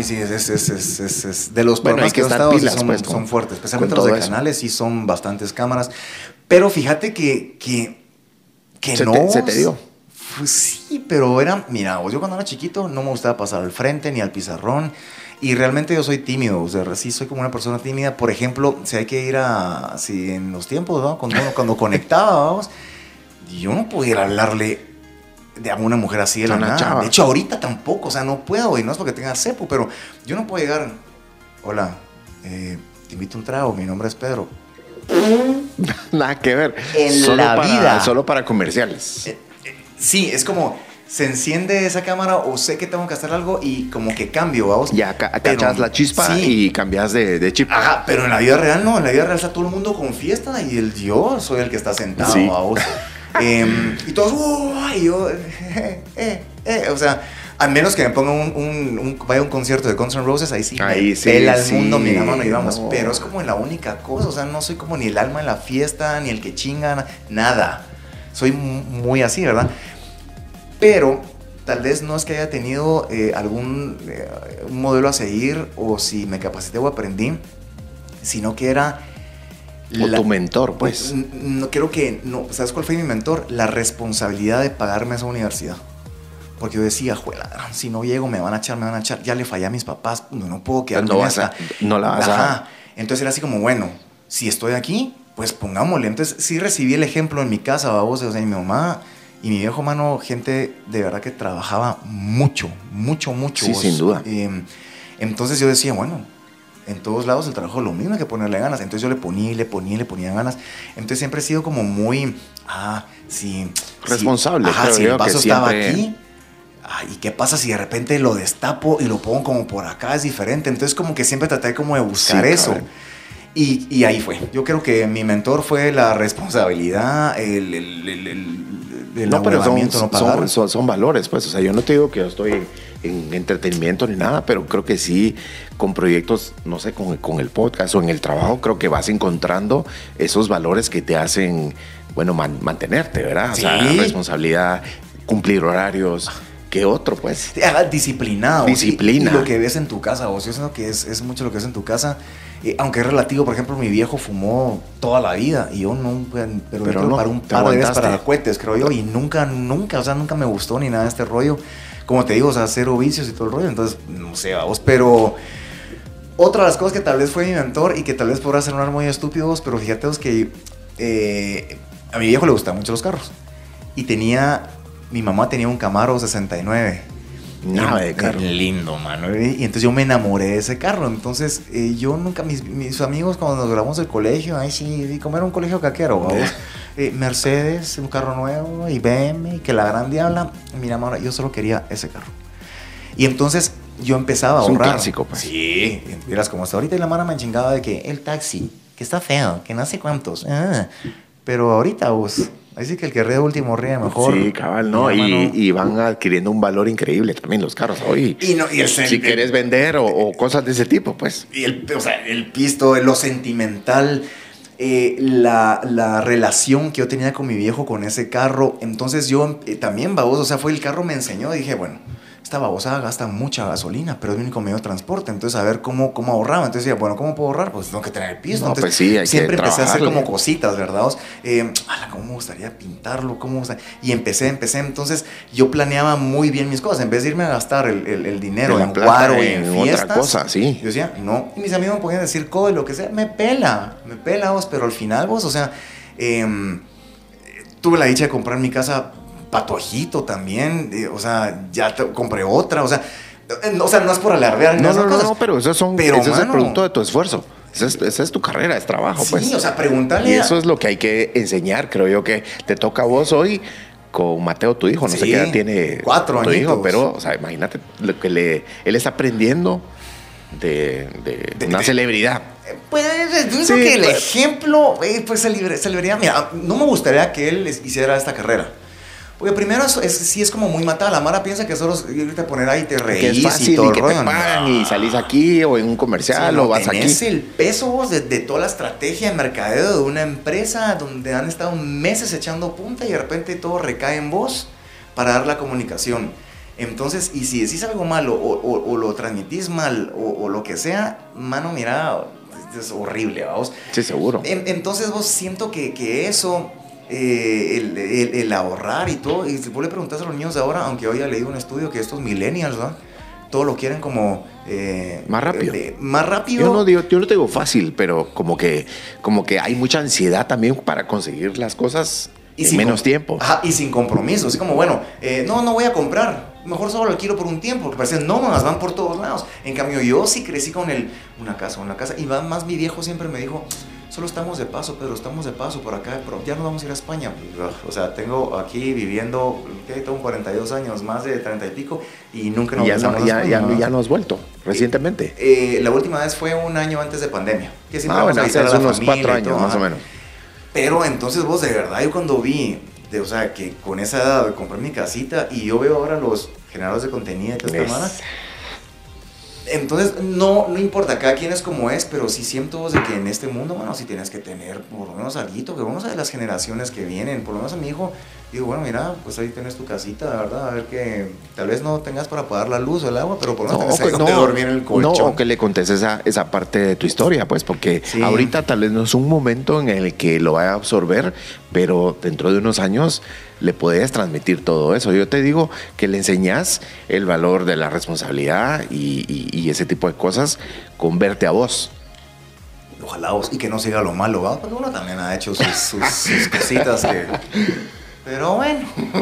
es de los Bueno, programas hay que he estar estado, sí pilas, son, pues, son fuertes, especialmente con los de todo eso. canales, sí son bastantes cámaras. Pero fíjate que Se no. se te dio. Pues sí, pero mira, yo cuando era chiquito no me gustaba pasar al frente ni al pizarrón. Y realmente yo soy tímido, o sea, sí soy como una persona tímida. Por ejemplo, si hay que ir si en los tiempos, ¿no? Cuando conectaba, vamos, yo no podía hablarle a una mujer así de la Una nada. chava. De hecho, ahorita tampoco, o sea, no puedo, y no es porque tenga cepo, pero yo no puedo llegar, hola, te invito a un trago, mi nombre es Pedro. Nada que ver. En Solo la vida. Solo para comerciales. Sí, es como, se enciende esa cámara o sé que tengo que hacer algo y como que cambio, vamos. Ya cachas la chispa sí. y cambias de chip. Ajá, pero en la vida real no, en la vida real está todo el mundo con fiesta y yo soy el que está sentado, Sí. vamos. Y todos, y yo, o sea, a menos que me ponga vaya a un concierto de Guns N' Roses, ahí sí, Ahí me sí, pela el sí, mundo, mira, mano, y vamos. no. Pero es como la única cosa, o sea, no soy como ni el alma en la fiesta, ni el que chinga, nada. Soy muy así, ¿verdad? Pero tal vez no es que haya tenido un modelo a seguir o si me capacité o aprendí, sino que era... O tu mentor, pues. No, creo que, no, ¿sabes cuál fue mi mentor? La responsabilidad de pagarme esa universidad. Porque yo decía, juela, si no llego me van a echar, ya le fallé a mis papás, no puedo quedarme No en vas esta. no la vas a... Entonces era así como, bueno, si estoy aquí, pues pongámosle. Entonces sí recibí el ejemplo en mi casa, babos, o sea, mi mamá y mi viejo, mano, gente de verdad que trabajaba mucho. Sí, sin duda. Entonces yo decía, bueno, en todos lados el trabajo lo mismo, hay que ponerle ganas. Entonces yo le ponía ganas. Entonces siempre he sido como muy, sí. Responsable, Ajá, creo si yo, el vaso que estaba siempre... aquí, ¿y qué pasa si de repente lo destapo y lo pongo como por acá? Es diferente. Entonces como que siempre traté como de buscar Sí, eso. cabrón. Y ahí fue. Yo creo que mi mentor fue la responsabilidad, el No, pero ahuevamiento, no pagar. son valores, pues. O sea, yo no te digo que yo estoy en entretenimiento ni nada, pero creo que sí, con proyectos, no sé, con el podcast o en el trabajo, creo que vas encontrando esos valores que te hacen, bueno, mantenerte, ¿verdad? Sí. O sea, responsabilidad, cumplir horarios. ¿Qué otro, pues? Disciplinado. Disciplina. Y lo que ves en tu casa, vos. Yo siento que es mucho lo que ves en tu casa. Aunque es relativo, por ejemplo, mi viejo fumó toda la vida y yo nunca, pero yo creo no, para un te par de veces aguantaste. para cohetes, creo yo, y nunca, o sea, nunca me gustó ni nada de este rollo. Como te digo, o sea, cero vicios y todo el rollo, entonces, no sé, vamos, pero otra de las cosas que tal vez fue mi mentor y que tal vez podrá sonar muy estúpidos, pero fíjate vos que a mi viejo le gustaban mucho los carros y mi mamá tenía un Camaro 69. Nada de carro. Lindo, mano. Y entonces yo me enamoré de ese carro. Entonces yo nunca, mis amigos cuando nos graduamos del colegio, ay sí, como era un colegio caquero, vamos. Mercedes, un carro nuevo, y BMW, que la gran diabla. Mira, mano, yo solo quería ese carro. Y entonces yo empezaba a Es un ahorrar. clásico, pues. Sí, miras como hasta ahorita y la mano me chingaba de que el taxi, que está feo, que no sé cuántos. Pero ahorita vos... Así que el que ríe último ríe mejor. Sí, cabal, ¿no? Y van adquiriendo un valor increíble también los carros hoy. Si quieres vender o cosas de ese tipo, pues. Y el pisto, lo sentimental, la relación que yo tenía con mi viejo con ese carro. Entonces yo también, babos, o sea, fue el carro me enseñó. Dije, bueno, esta babosada gasta mucha gasolina, pero es mi único medio de transporte. Entonces, a ver cómo ahorraba. Entonces decía, bueno, ¿cómo puedo ahorrar? Pues tengo que tener el piso. No, Entonces, pues sí, hay siempre que empecé a hacer trabajarle. como cositas, ¿verdad? ¿Cómo me gustaría pintarlo? Y empecé. Entonces, yo planeaba muy bien mis cosas. En vez de irme a gastar el dinero De la en plata guaro y en en fiestas, otra cosa, sí. yo decía, no. Y mis amigos me podían decir codo y lo que sea. Me pela vos. Pero al final vos, o sea, tuve la dicha de comprar mi casa patuajito también, o sea, ya compré otra, o sea, no es por alardear ni esas cosas. No, pero eso es el producto de tu esfuerzo. Esa es tu carrera, es trabajo, sí, pues. Sí, o sea, pregúntale. Y eso es lo que hay que enseñar, creo yo, que te toca a vos hoy con Mateo, tu hijo. No sé qué edad tiene 4 tu añitos. hijo, pero, o sea, imagínate lo que él está aprendiendo de una celebridad. Pues yo creo que el ejemplo, pues celebridad, mira, no me gustaría que él hiciera esta carrera. Porque primero sí es como muy matada. La Mara piensa que solo irte a poner ahí te reís que es fácil y todo y el que rollo. te pagan y salís aquí o en un comercial o vas aquí. Tenés el peso vos de toda la estrategia de mercadeo de una empresa donde han estado meses echando punta y de repente todo recae en vos para dar la comunicación. Entonces, y si decís algo malo o lo transmitís mal o lo que sea, mano, mira, es horrible, vamos. Sí, seguro. Entonces vos siento que eso... el ahorrar y todo, y vos le preguntás a los niños de ahora, aunque hoy he leído un estudio que estos millennials, ¿no? Todo lo quieren como más rápido. Más rápido. Yo no te digo fácil, pero como que hay mucha ansiedad también para conseguir las cosas en menos tiempo. Ajá, y sin compromiso. Así como, bueno, no voy a comprar. Mejor solo lo alquilo por un tiempo. Porque parecen nómadas, van por todos lados. En cambio, yo sí crecí con una casa. Y más mi viejo siempre me dijo, solo estamos de paso, Pedro, estamos de paso por acá, pero ya no vamos a ir a España. O sea, tengo aquí viviendo, tengo 42 años, más de 30 y pico, y nunca nos vamos a España. Ya no has vuelto recientemente. La última vez fue un año antes de pandemia. Que siempre bueno, hace unos 4 años todo, más o menos. Pero entonces vos, de verdad, yo cuando vi, o sea, que con esa edad compré mi casita y yo veo ahora los generadores de contenido y toda esta semana. Entonces, no importa, cada quien es como es, pero sí siento vos de que en este mundo, bueno, sí tienes que tener por lo menos alguito, que vamos a ver las generaciones que vienen, por lo menos a mi hijo, digo, bueno, mira, pues ahí tienes tu casita, ¿verdad? A ver que tal vez no tengas para pagar la luz o el agua, pero por lo menos tenés donde dormir en el colchón. No, o que le contes esa parte de tu historia, pues, porque ahorita tal vez no es un momento en el que lo vaya a absorber, pero dentro de unos años le puedes transmitir todo eso. Yo te digo que le enseñas el valor de la responsabilidad y ese tipo de cosas con verte a vos. Ojalá vos, y que no siga lo malo, ¿va? Porque uno también ha hecho sus cositas que... Pero bueno.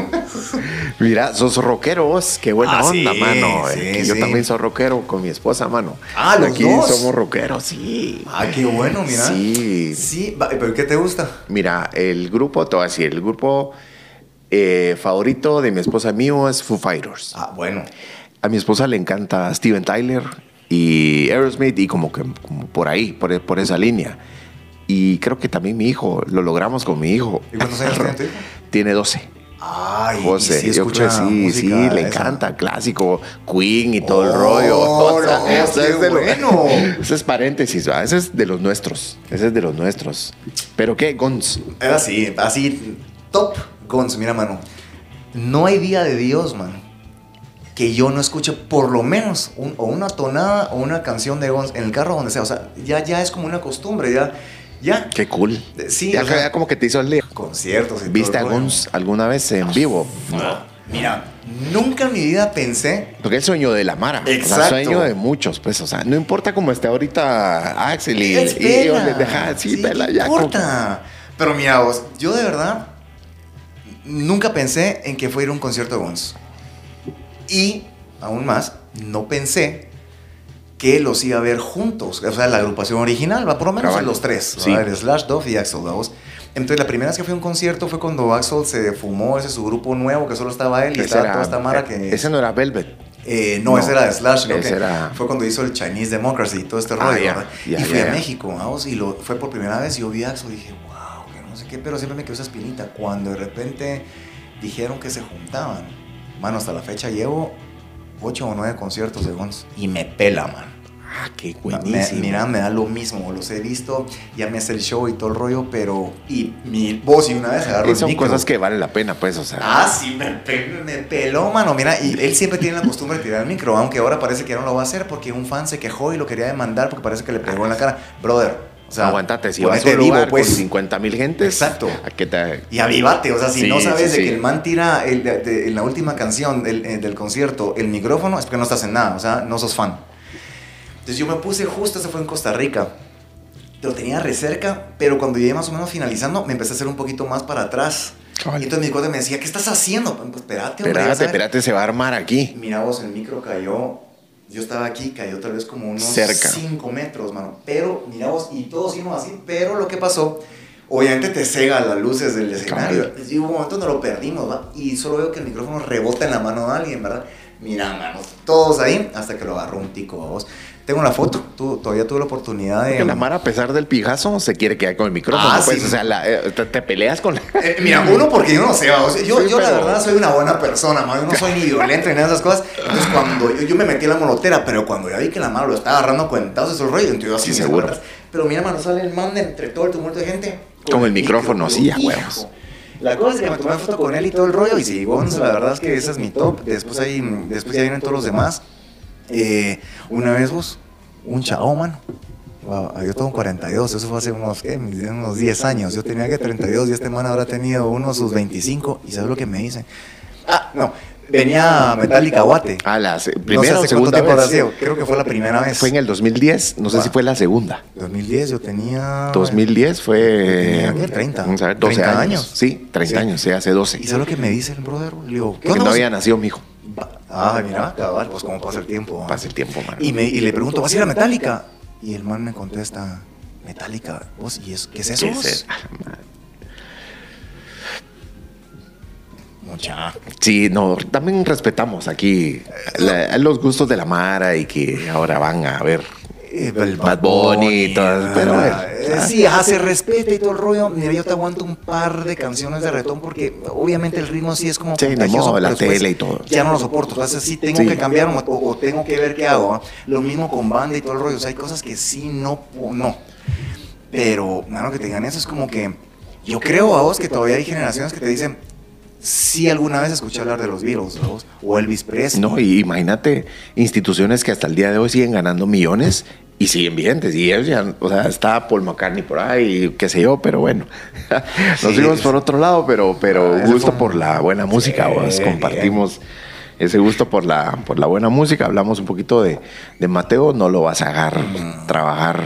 Mira, sos rockero vos, qué buena onda, sí, mano. Sí, yo también soy rockero con mi esposa, mano. ¿Los Aquí dos? somos rockeros, sí. Qué bueno, mira. Sí. Sí, ¿pero qué te gusta? Mira, el grupo, te voy a decir, el grupo favorito de mi esposa mío es Foo Fighters. Bueno. A mi esposa le encanta Steven Tyler y Aerosmith y como por ahí, por esa línea. Y creo que también mi hijo, lo logramos con mi hijo. ¿Y cuántos años tiene tu hijo? Tiene 12. José, sí, yo creo que sí, le encanta, clásico, Queen y todo el rollo. Bueno. Ese es paréntesis, ¿va? Ese es de los nuestros. ¿Pero qué? Guns. Así, top Guns, mira, mano. No hay día de Dios, man, que yo no escuche por lo menos una tonada o una canción de Guns en el carro, donde sea. O sea, ya es como una costumbre, ya. Qué cool. Sí, ya como que te hizo el lío. Conciertos y ¿Viste a Guns alguna vez en vivo? No. Mira, nunca en mi vida pensé... Porque es el sueño de la Mara. Exacto. O sea, sueño de muchos, pues. O sea, no importa cómo esté ahorita Axel y pela ya. importa. Pero mira vos, yo de verdad nunca pensé en que fuera a ir a un concierto de Guns. Y, aún más, no pensé que los iba a ver juntos. O sea, la agrupación original, por lo menos los tres. Sí. Slash, Duff y Axl, ¿vamos? Entonces, la primera vez que fui a un concierto fue cuando Axl se fumó ese su grupo nuevo, que solo estaba él y estaba toda esta mara que... Ese no era Velvet. No, ese era de Slash. Fue cuando hizo el Chinese Democracy y todo este rollo, ¿verdad? Y fui a México, vamos, y fue por primera vez. Yo vi a Axl y dije, wow, que no sé qué, pero siempre me quedó esa espinita. Cuando de repente dijeron que se juntaban, mano, hasta la fecha llevo 8 o 9 conciertos de Guns y me pela, man. Ah, qué buenísimo. Mira, me da lo mismo, los he visto, ya me hace el show y todo el rollo, pero... Y mi voz, y una vez agarro el son micro. cosas que valen la pena, pues, o sea. Ah, sí, me peló, mano. Mira, y él siempre tiene la costumbre de tirar el micro, aunque ahora parece que ya no lo va a hacer porque un fan se quejó y lo quería demandar porque parece que le pegó en la cara. Brother, o sea, aguantate, si vas a un vivo, lugar pues, con 50,000 gentes. Exacto. ¿A qué te...? Y avívate, o sea, si Sí, no sabes sí, de sí. que el man tira en la última canción del concierto el micrófono, es porque no estás en nada, o sea, no sos fan. Entonces yo me puse justo, se fue en Costa Rica. Lo tenía re cerca, pero cuando llegué más o menos finalizando, me empecé a hacer un poquito más para atrás. Vale. Y entonces mi cuate me decía, ¿qué estás haciendo? Pues espérate, hombre. Espérate, se va a armar aquí. Mira vos, el micro cayó, yo estaba aquí, cayó tal vez como unos Cerca. 5 metros, mano. Pero, mira vos, y todos íbamos así, pero lo que pasó, obviamente te cega las luces del escenario. Y hubo un momento donde lo perdimos, ¿va? Y solo veo que el micrófono rebota en la mano de alguien, ¿verdad? Mira, mano, todos ahí, hasta que lo agarró un tico, ¿va vos? Tengo una foto, todavía tuve la oportunidad de... Porque la Mara, a pesar del pijazo, se quiere quedar con el micrófono, pues, sí. o sea, te peleas con la... Mira, uno porque yo no sé, o sea, yo pero... la verdad soy una buena persona, man. Yo no soy ni violento ni nada de esas cosas. Entonces cuando yo me metí en la monotera, pero cuando ya vi que la mano lo estaba agarrando cuentazos, eso el rollo, entonces yo así Sí, me seguro. acuerdas. Pero mira, mano, sale el man de entre todo el tumulto de gente. Con el micrófono, sí, a huevos. Hijo. La cosa es que me tomé foto con él y todo el rollo, y sí, Gonz, la verdad es que ese es mi top. Después ya vienen todos los demás. Una vez vos, un chavo, mano. Wow, yo tengo 42, eso fue hace unos 10 años. Yo tenía que 32 y este man habrá tenido unos sus 25. ¿Y sabes lo que me dice? Ah, no, venía Metallica Guate. Ah, la No sé primera o hace cuánto segunda tiempo habrá vez. sido. Creo que fue la primera vez. Fue en el 2010, no sé si fue la segunda. 2010 yo tenía... 2010 fue... Tenía, ¿qué? 30. Vamos a ver, 12 30 años. Sí, 30 Sí. años, sí, hace 12. ¿Y sabes lo que me dice el brother? Le digo, ¿qué Que onda no vos? había nacido mi hijo. Ah, mira, cabal, pues como pasa el tiempo. Pasa el tiempo, man. Y le pregunto, ¿vas a ir a Metallica? Y el man me contesta, Metallica, vos, ¿y qué es eso? ¿Qué vos? es eso? Ah, man. Mucha. Sí, no, también respetamos aquí los gustos de la Mara y que ahora van a ver El Bad Bunny y todo, pero bueno. Sí, se respeta y todo el rollo. Mira, yo te aguanto un par de canciones de reggaetón porque obviamente el ritmo sí es como Sí, ni contagioso, modo, la pero después tele y todo. ya no lo soporto, entonces sí tengo Sí. que cambiar o tengo que ver qué hago. ¿Va? Lo mismo con banda y todo el rollo, o sea, hay cosas que sí no. Pero, mano, que te digan eso es como que yo creo a vos que todavía hay generaciones que te dicen, sí, alguna vez escuché hablar de los Beatles, ¿no? O Elvis Presley. No, y imagínate instituciones que hasta el día de hoy siguen ganando millones y siguen vigentes. Y ellos ya, o sea, está Paul McCartney por ahí, qué sé yo, pero bueno. Nos Sí, fuimos por otro lado, pero ese gusto fue- por la buena música, vos. Compartimos ese gusto por la buena música. Hablamos un poquito de Mateo, no lo vas a agarrar trabajar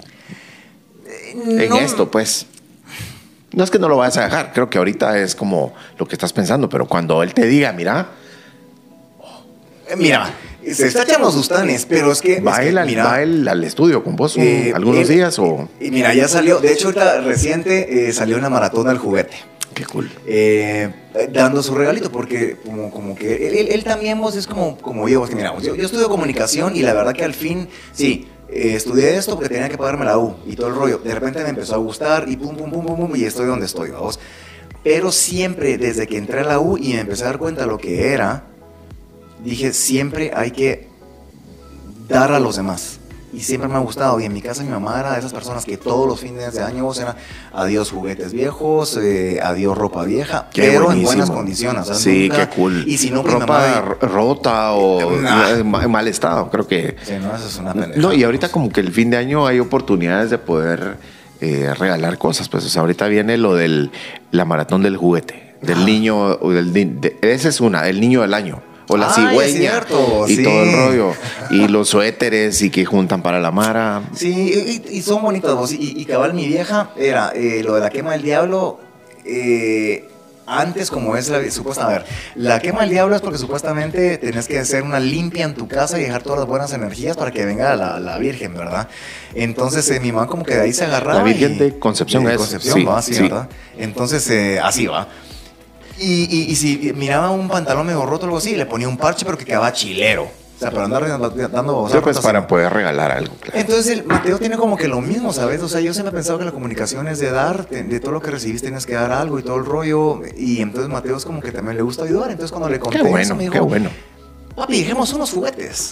en No. esto, pues. No es que no lo vayas a dejar, creo que ahorita es como lo que estás pensando, pero cuando él te diga, mira, Mira, se está echando sus tanes, pero es que... va él al estudio con vos algunos él- días o... Mira, ya salió, de hecho ahorita reciente salió una maratón del juguete. Qué cool. Dando su regalito, porque como que él también vos es como yo, que mira, yo estudio comunicación y la verdad que al fin, sí, estudié esto porque tenía que pagarme la U y todo el rollo. De repente me empezó a gustar y pum, pum, pum, pum, pum, y estoy donde estoy, vamos. Pero siempre, desde que entré a la U y me empecé a dar cuenta de lo que era, dije, siempre hay que dar a los demás. Y siempre me ha gustado. Y en mi casa mi mamá era de esas personas que todos los fines de año era adiós juguetes viejos, adiós ropa vieja, Qué pero buenísimo. en buenas condiciones. O sea, Sí, nunca- qué cool. Y si no, mi ropa mamá... rota o Nah. en mal estado, creo que... Sí, no, eso es una pendejada. No, y ahorita como que el fin de año hay oportunidades de poder regalar cosas, pues o sea, ahorita viene lo de la maratón del juguete, del niño, esa es una, el niño del año. O la Ay, cigüeña es cierto, y sí. todo el rollo. Y los suéteres y que juntan para la Mara. Sí, y son bonitos vos. Y cabal, mi vieja era lo de la quema del diablo. Antes, como es supuesta, a ver, la quema del diablo es porque supuestamente tenés que hacer una limpia en tu casa y dejar todas las buenas energías para que venga la Virgen, ¿verdad? Entonces, mi mamá como que de ahí se agarraba. La Virgen de Concepción de es. Concepción, Sí, va, sí, sí. ¿verdad? Entonces, así va. Y si miraba un pantalón medio roto o algo así, le ponía un parche, pero que quedaba chilero. O sea, para andar dando... Sí, pues para poder regalar algo, claro. Entonces el Mateo tiene como que lo mismo, ¿sabes? O sea, yo siempre he pensado que la comunicación es de dar, de todo lo que recibiste tienes que dar algo y todo el rollo. Y entonces Mateo es como que también le gusta ayudar. Entonces cuando le conté Qué bueno, eso, me dijo, qué bueno. papi, dejemos unos juguetes.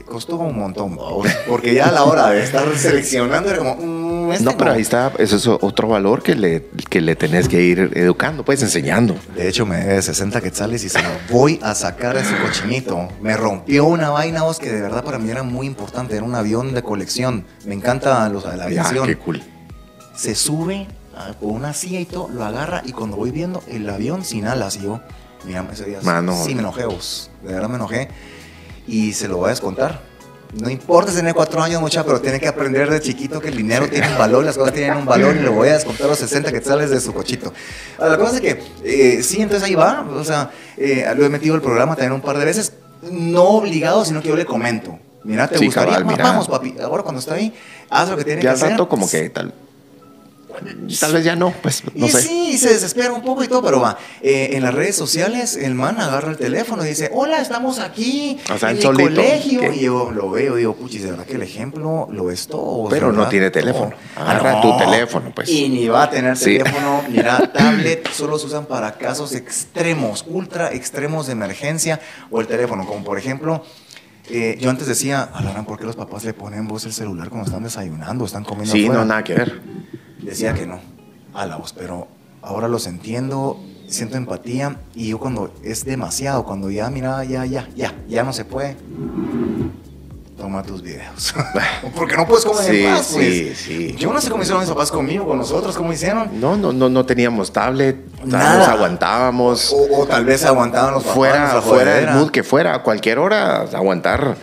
costó un montón, ¿no? Porque ya a la hora de estar seleccionando era como, no, pero ahí está, eso es otro valor que le tenés que ir educando, pues enseñando. De hecho, me debe 60 quetzales y se lo voy a sacar a ese cochinito. Me rompió una vaina, vos, que de verdad para mí era muy importante. Era un avión de colección. Me encanta la aviación. Qué cool. Se sube con una silla y todo, lo agarra y cuando voy viendo el avión sin alas, y yo, mira, ese día sí me enojé, vos. De verdad me enojé y se lo voy a descontar. No importa si tiene 4 años, mucha, pero tiene que aprender de chiquito que el dinero tiene un valor, las cosas tienen un valor y le voy a descontar los 60 quetzales de su cochito. La cosa es que, sí, entonces ahí va, o sea, lo he metido al programa también un par de veces, no obligado, sino que yo le comento. Mira, ¿te gustaría? Cabal, mira. Vamos, papi, ahora cuando está ahí, haz lo que tiene que hacer. Ya tanto como que tal vez ya no, pues no sé. Sí, se desespera un poco y todo, pero va. En las redes sociales, el man agarra el teléfono y dice, hola, estamos aquí en mi colegio. ¿Qué? Y yo lo veo, digo, puchis, de verdad que el ejemplo lo es todo. Pero no tiene teléfono. Agarra tu teléfono, pues. Y ni va a tener teléfono, mira, tablet, solo se usan para casos extremos, ultra extremos de emergencia, o el teléfono, como por ejemplo... yo antes decía, Alarán, ¿por qué los papás le ponen voz el celular cuando están desayunando, están comiendo Sí, afuera? no, nada que ver. Decía que no, a la voz, pero ahora los entiendo, siento empatía y yo cuando es demasiado, cuando ya, mira, ya no se puede, toma tus videos. Porque no puedes comer en paz, pues. Sí. Yo no sé cómo hicieron mis papás conmigo, con nosotros, cómo hicieron. No teníamos tablet, nada. Nos aguantábamos. O tal vez aguantaban los papás. Fuera del mood que fuera, a cualquier hora, aguantar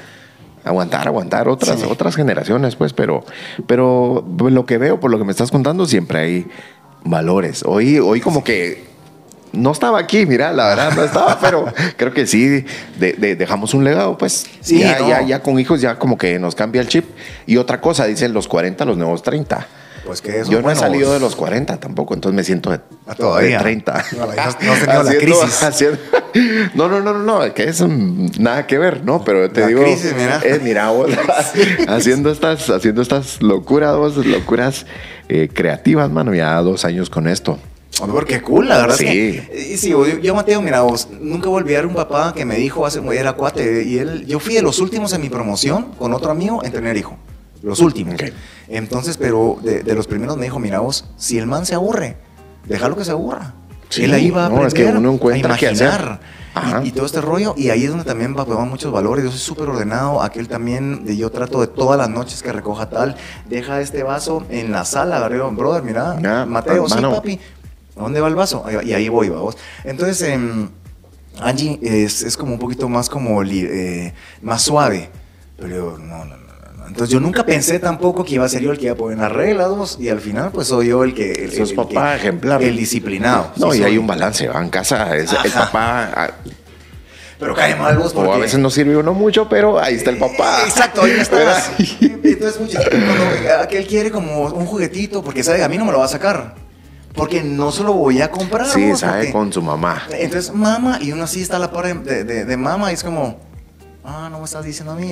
otras generaciones, pues, pero lo que veo, por lo que me estás contando, siempre hay valores. Hoy como que no estaba aquí, mira, la verdad no estaba, pero creo que sí, dejamos un legado, pues. Sí, ya con hijos ya como que nos cambia el chip. Y otra cosa, dicen los 40, los nuevos 30. Pues que eso, yo no he salido de los 40 tampoco, entonces me siento de 30. No has tenido la crisis. No, que es nada que ver, ¿no? Pero te digo, crisis, mira vos, haciendo estas locuras creativas, mano, ya 2 años con esto. Hombre, qué cool, la verdad. Sí. Sí, yo Mateo, mira vos, nunca voy a olvidar un papá que me dijo, era cuate, y yo fui de los últimos en mi promoción con otro amigo en tener hijo. Los últimos. Okay. Entonces, pero de los primeros me dijo, mira vos, si el man se aburre, déjalo que se aburra. Sí, él ahí va a aprender, es que uno encuentra a imaginar y todo este rollo. Y ahí es donde también va a probar muchos valores. Yo soy súper ordenado. Aquel también, yo trato de todas las noches que recoja tal, deja este vaso en la sala, brother, mira, Mateo, sí, papi, ¿a dónde va el vaso? Y ahí voy, vamos. Entonces, Angie es como un poquito más más suave. Pero no. Entonces yo nunca pensé tampoco que iba a ser yo el que iba a poner las reglas, y al final pues soy yo el que... Sos papá ejemplar. El disciplinado. No, sí, y hay un balance, va en casa, el papá... Pero cae mal vos porque... O a veces no sirve uno mucho, pero ahí está el papá. Exacto, ahí estás. Entonces cuando aquel quiere como un juguetito, porque sabe, a mí no me lo va a sacar. Porque no se lo voy a comprar. Sí, sabe con su mamá. Entonces mamá, y uno así está a la par de mamá, y es como... no me estás diciendo a mí,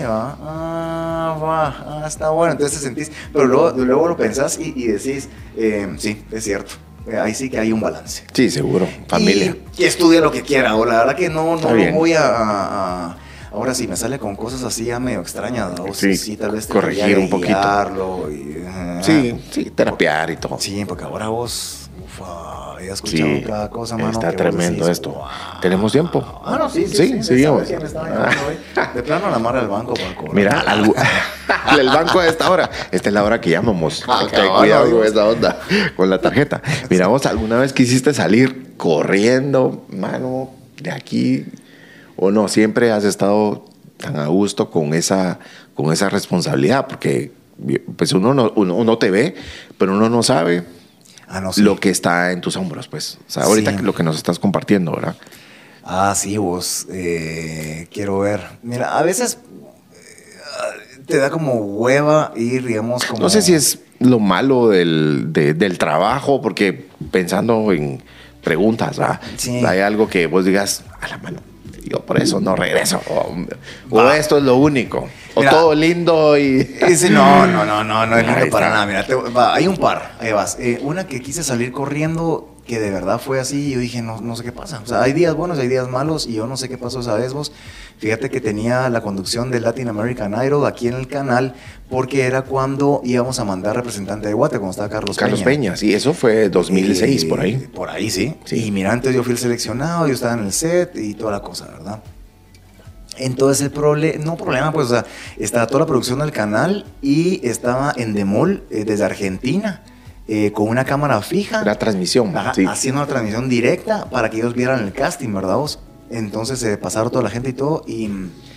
está bueno, entonces te sentís, pero luego lo pensás y decís, sí, es cierto, ahí sí que hay un balance. Sí, seguro, familia. Y estudia lo que quiera, o la verdad que no lo voy ahora sí, me sale con cosas así ya medio extrañas, ¿no? Sí, tal vez corregir un poquito. Sí, terapiar y todo. Sí, porque ahora vos... he escuchado cada cosa, mano. Está tremendo decís, esto. Wow. ¿Tenemos tiempo? No, sí. De plano la marra del banco para cobrar. Mira, el banco a esta hora. Esta es la hora que llamamos. Cuidado con esta onda, con la tarjeta. Mira, vos alguna vez quisiste salir corriendo, mano, de aquí, o no, siempre has estado tan a gusto con esa responsabilidad, porque pues uno no te ve, pero uno no sabe lo que está en tus hombros, pues. O sea, ahorita lo que nos estás compartiendo, ¿verdad? Sí, vos. Quiero ver. Mira, a veces te da como hueva ir, digamos, como... No sé si es lo malo del trabajo, porque pensando en preguntas, ¿verdad? Sí. Hay algo que vos digas, a la mano, yo por eso no regreso. O esto es lo único. O mira, todo lindo y... No es lindo para nada. Mira, hay un par, ahí vas. Una que quise salir corriendo que de verdad fue así. Yo dije, no sé qué pasa. O sea, hay días buenos, hay días malos, y yo no sé qué pasó esa vez, vos. Fíjate que tenía la conducción de Latin American Idol aquí en el canal, porque era cuando íbamos a mandar representante de Guate, cuando estaba Carlos Peña. Sí, eso fue 2006, por ahí. Por ahí, sí. Y mira, entonces yo fui el seleccionado, yo estaba en el set y toda la cosa, ¿verdad? Entonces el problema, pues, o sea, estaba toda la producción del canal y estaba Endemol desde Argentina, con una cámara fija. La transmisión, sí. Haciendo una transmisión directa para que ellos vieran el casting, ¿verdad vos? Entonces pasaron toda la gente y todo, y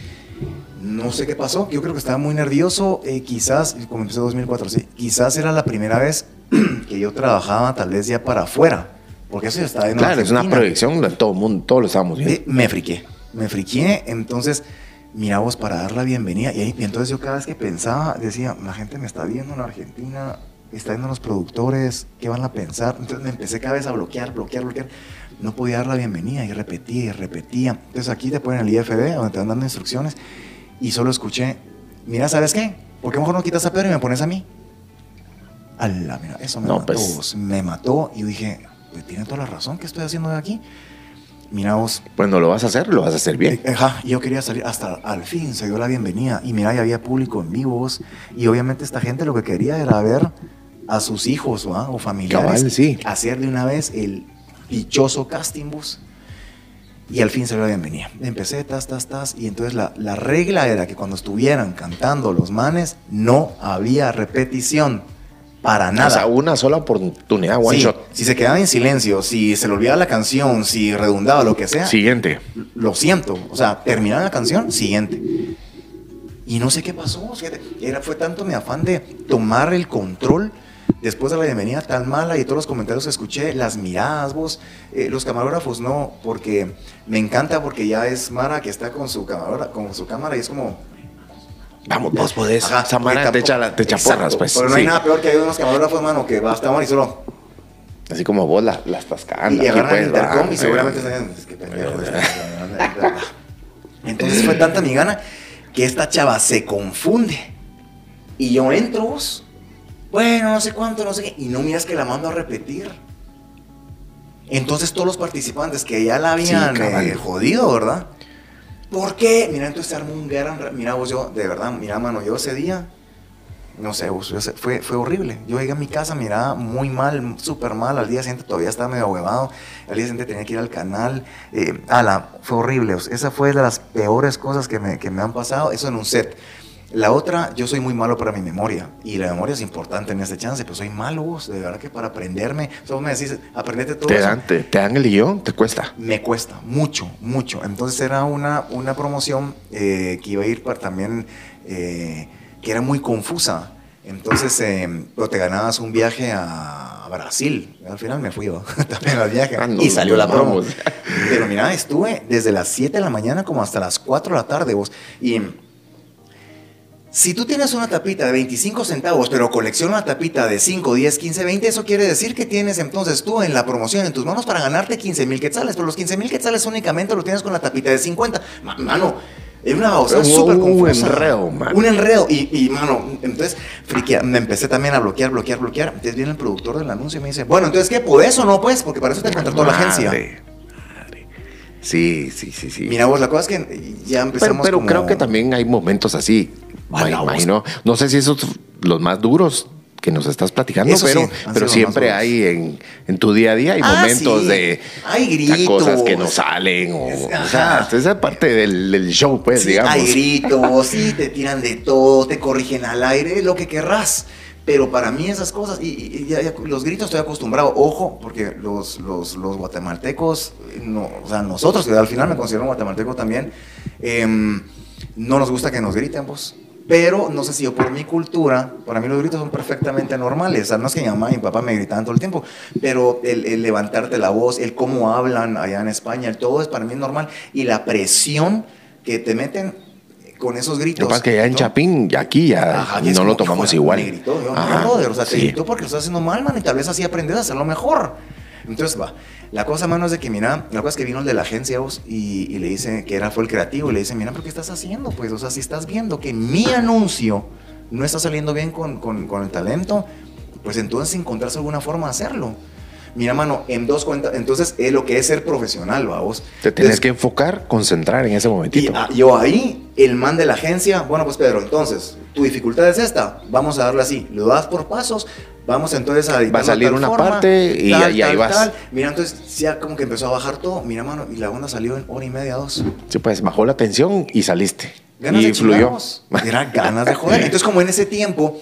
no sé qué pasó. Yo creo que estaba muy nervioso, quizás, como empezó 2004, sí, quizás era la primera vez que yo trabajaba tal vez ya para afuera, porque eso ya estaba en Claro, Argentina. es una proyección de todo el mundo, todos lo estábamos viendo. Me friqué, entonces mira vos, para dar la bienvenida, y entonces yo cada vez que pensaba, decía, la gente me está viendo en Argentina, está viendo los productores, ¿qué van a pensar? Entonces me empecé cada vez a bloquear, no podía dar la bienvenida, y repetía, entonces aquí te ponen el IFB, donde te van dando instrucciones, y solo escuché, mira, ¿sabes qué? ¿Por qué mejor no quitas a Pedro y me pones a mí? Mira, eso me mató, y yo dije, pues tiene toda la razón, ¿qué estoy haciendo de aquí? Mira vos. Pues no lo vas a hacer bien. Yo quería salir, hasta al fin se dio la bienvenida, y mira, ya había público en vivos, y obviamente esta gente lo que quería era ver a sus hijos o familiares. Cabal, sí. Hacer de una vez el dichoso casting bus, y al fin se dio la bienvenida. Empecé, y entonces la regla era que cuando estuvieran cantando los manes, no había repetición. Para nada. O sea, una sola oportunidad, one shot. Si se quedaba en silencio, si se le olvidaba la canción, si redundaba, lo que sea. Siguiente. Lo siento. O sea, terminaba la canción, siguiente. Y no sé qué pasó. Fue tanto mi afán de tomar el control después de la bienvenida tan mala, y todos los comentarios que escuché, las miradas, vos, los camarógrafos no, porque me encanta, porque ya es Mara que está con su cámara, y es como... Vamos, vos podés. Esa Mara te echa porras, pues. Pero no hay nada peor que hay unos camarógrafos, mano, que estaban y solo... Así como vos la estás cagando. Y agarran el intercom y seguramente están... Es que pendejo. Entonces fue tanta mi gana que esta chava se confunde. Y yo entro, vos, bueno, no sé cuánto, no sé qué, y no miras que la mando a repetir. Entonces todos los participantes que ya la habían jodido, ¿verdad? ¿Por qué? Mira, entonces se armó un gran... Mira vos, yo, de verdad, mira, mano, yo ese día, no sé, vos, fue horrible. Yo llegué a mi casa, miraba muy mal, súper mal. Al día siguiente todavía estaba medio ahuevado. Al día siguiente tenía que ir al canal. Fue horrible. Esa fue de las peores cosas que me han pasado. Eso en un set. La otra, yo soy muy malo para mi memoria, y la memoria es importante en este chance, pero soy malo, vos, de verdad que para aprenderme, vos me decís, aprendete todo eso. ¿Te dan el guión? ¿Te cuesta? Me cuesta, mucho. Entonces era una promoción que iba a ir para también, que era muy confusa. Entonces, pero te ganabas un viaje a Brasil. Al final me fui yo también al viaje, y salió la promo. Pero mira, estuve desde las 7 de la mañana como hasta las 4 de la tarde, vos, y... Si tú tienes una tapita de 25 centavos, pero colecciona una tapita de 5, 10, 15, 20, eso quiere decir que tienes entonces tú en la promoción en tus manos para ganarte 15,000 quetzales, pero los 15,000 quetzales únicamente lo tienes con la tapita de 50. Mano, es una babosa súper confusa. Un enredo, man. Un enredo, y mano, entonces me empecé también a bloquear. Entonces viene el productor del anuncio y me dice, bueno, entonces, ¿qué? ¿Podés o no? Pues, porque para eso te contrató la agencia. Sí. Mira vos, la cosa es que ya empezamos pero creo que también hay momentos así. Me imagino, no sé si esos son los más duros que nos estás platicando, pero siempre hay en tu día a día hay momentos de hay gritos, cosas que no salen, o sea, esa parte del show, pues, digamos. Hay gritos, sí, te tiran de todo, te corrigen al aire, lo que querrás. Pero para mí esas cosas, y ya, los gritos estoy acostumbrado, ojo, porque los guatemaltecos, no, o sea, nosotros, que al final me considero guatemalteco también, no nos gusta que nos griten, pues. Pero no sé si yo por mi cultura, para mí los gritos son perfectamente normales. O sea, no es que mi mamá y mi papá me gritaban todo el tiempo, pero el levantarte la voz, el cómo hablan allá en España, el todo es para mí normal. Y la presión que te meten con esos gritos. Lo que pasa es que ya en Chapín, y aquí ya no lo tomamos igual. Me gritó, o sea, te gritó porque lo estás haciendo mal, man, y tal vez así aprendes a hacerlo mejor. Entonces va, la cosa, mano, es de que mira, la cosa es que vino el de la agencia y le dice, fue el creativo, y le dice, mira, ¿pero qué estás haciendo? Pues, o sea, si estás viendo que mi anuncio no está saliendo bien con el talento, pues entonces encontrarse alguna forma de hacerlo. Mira, mano, en 2 cuentas, entonces es lo que es ser profesional, vamos. Te tienes que enfocar, concentrar en ese momentito. Y yo ahí, el man de la agencia, bueno, pues Pedro, entonces, tu dificultad es esta, vamos a darle así, lo das por pasos, vamos entonces a editar. Va a salir una parte y ahí vas. Mira, entonces ya como que empezó a bajar todo, mira, mano, y la onda salió en 1:30, 2. Sí, pues bajó la tensión y saliste. Ganas y de fluyó. chingarnos. Era ganas de joder. Entonces, como en ese tiempo,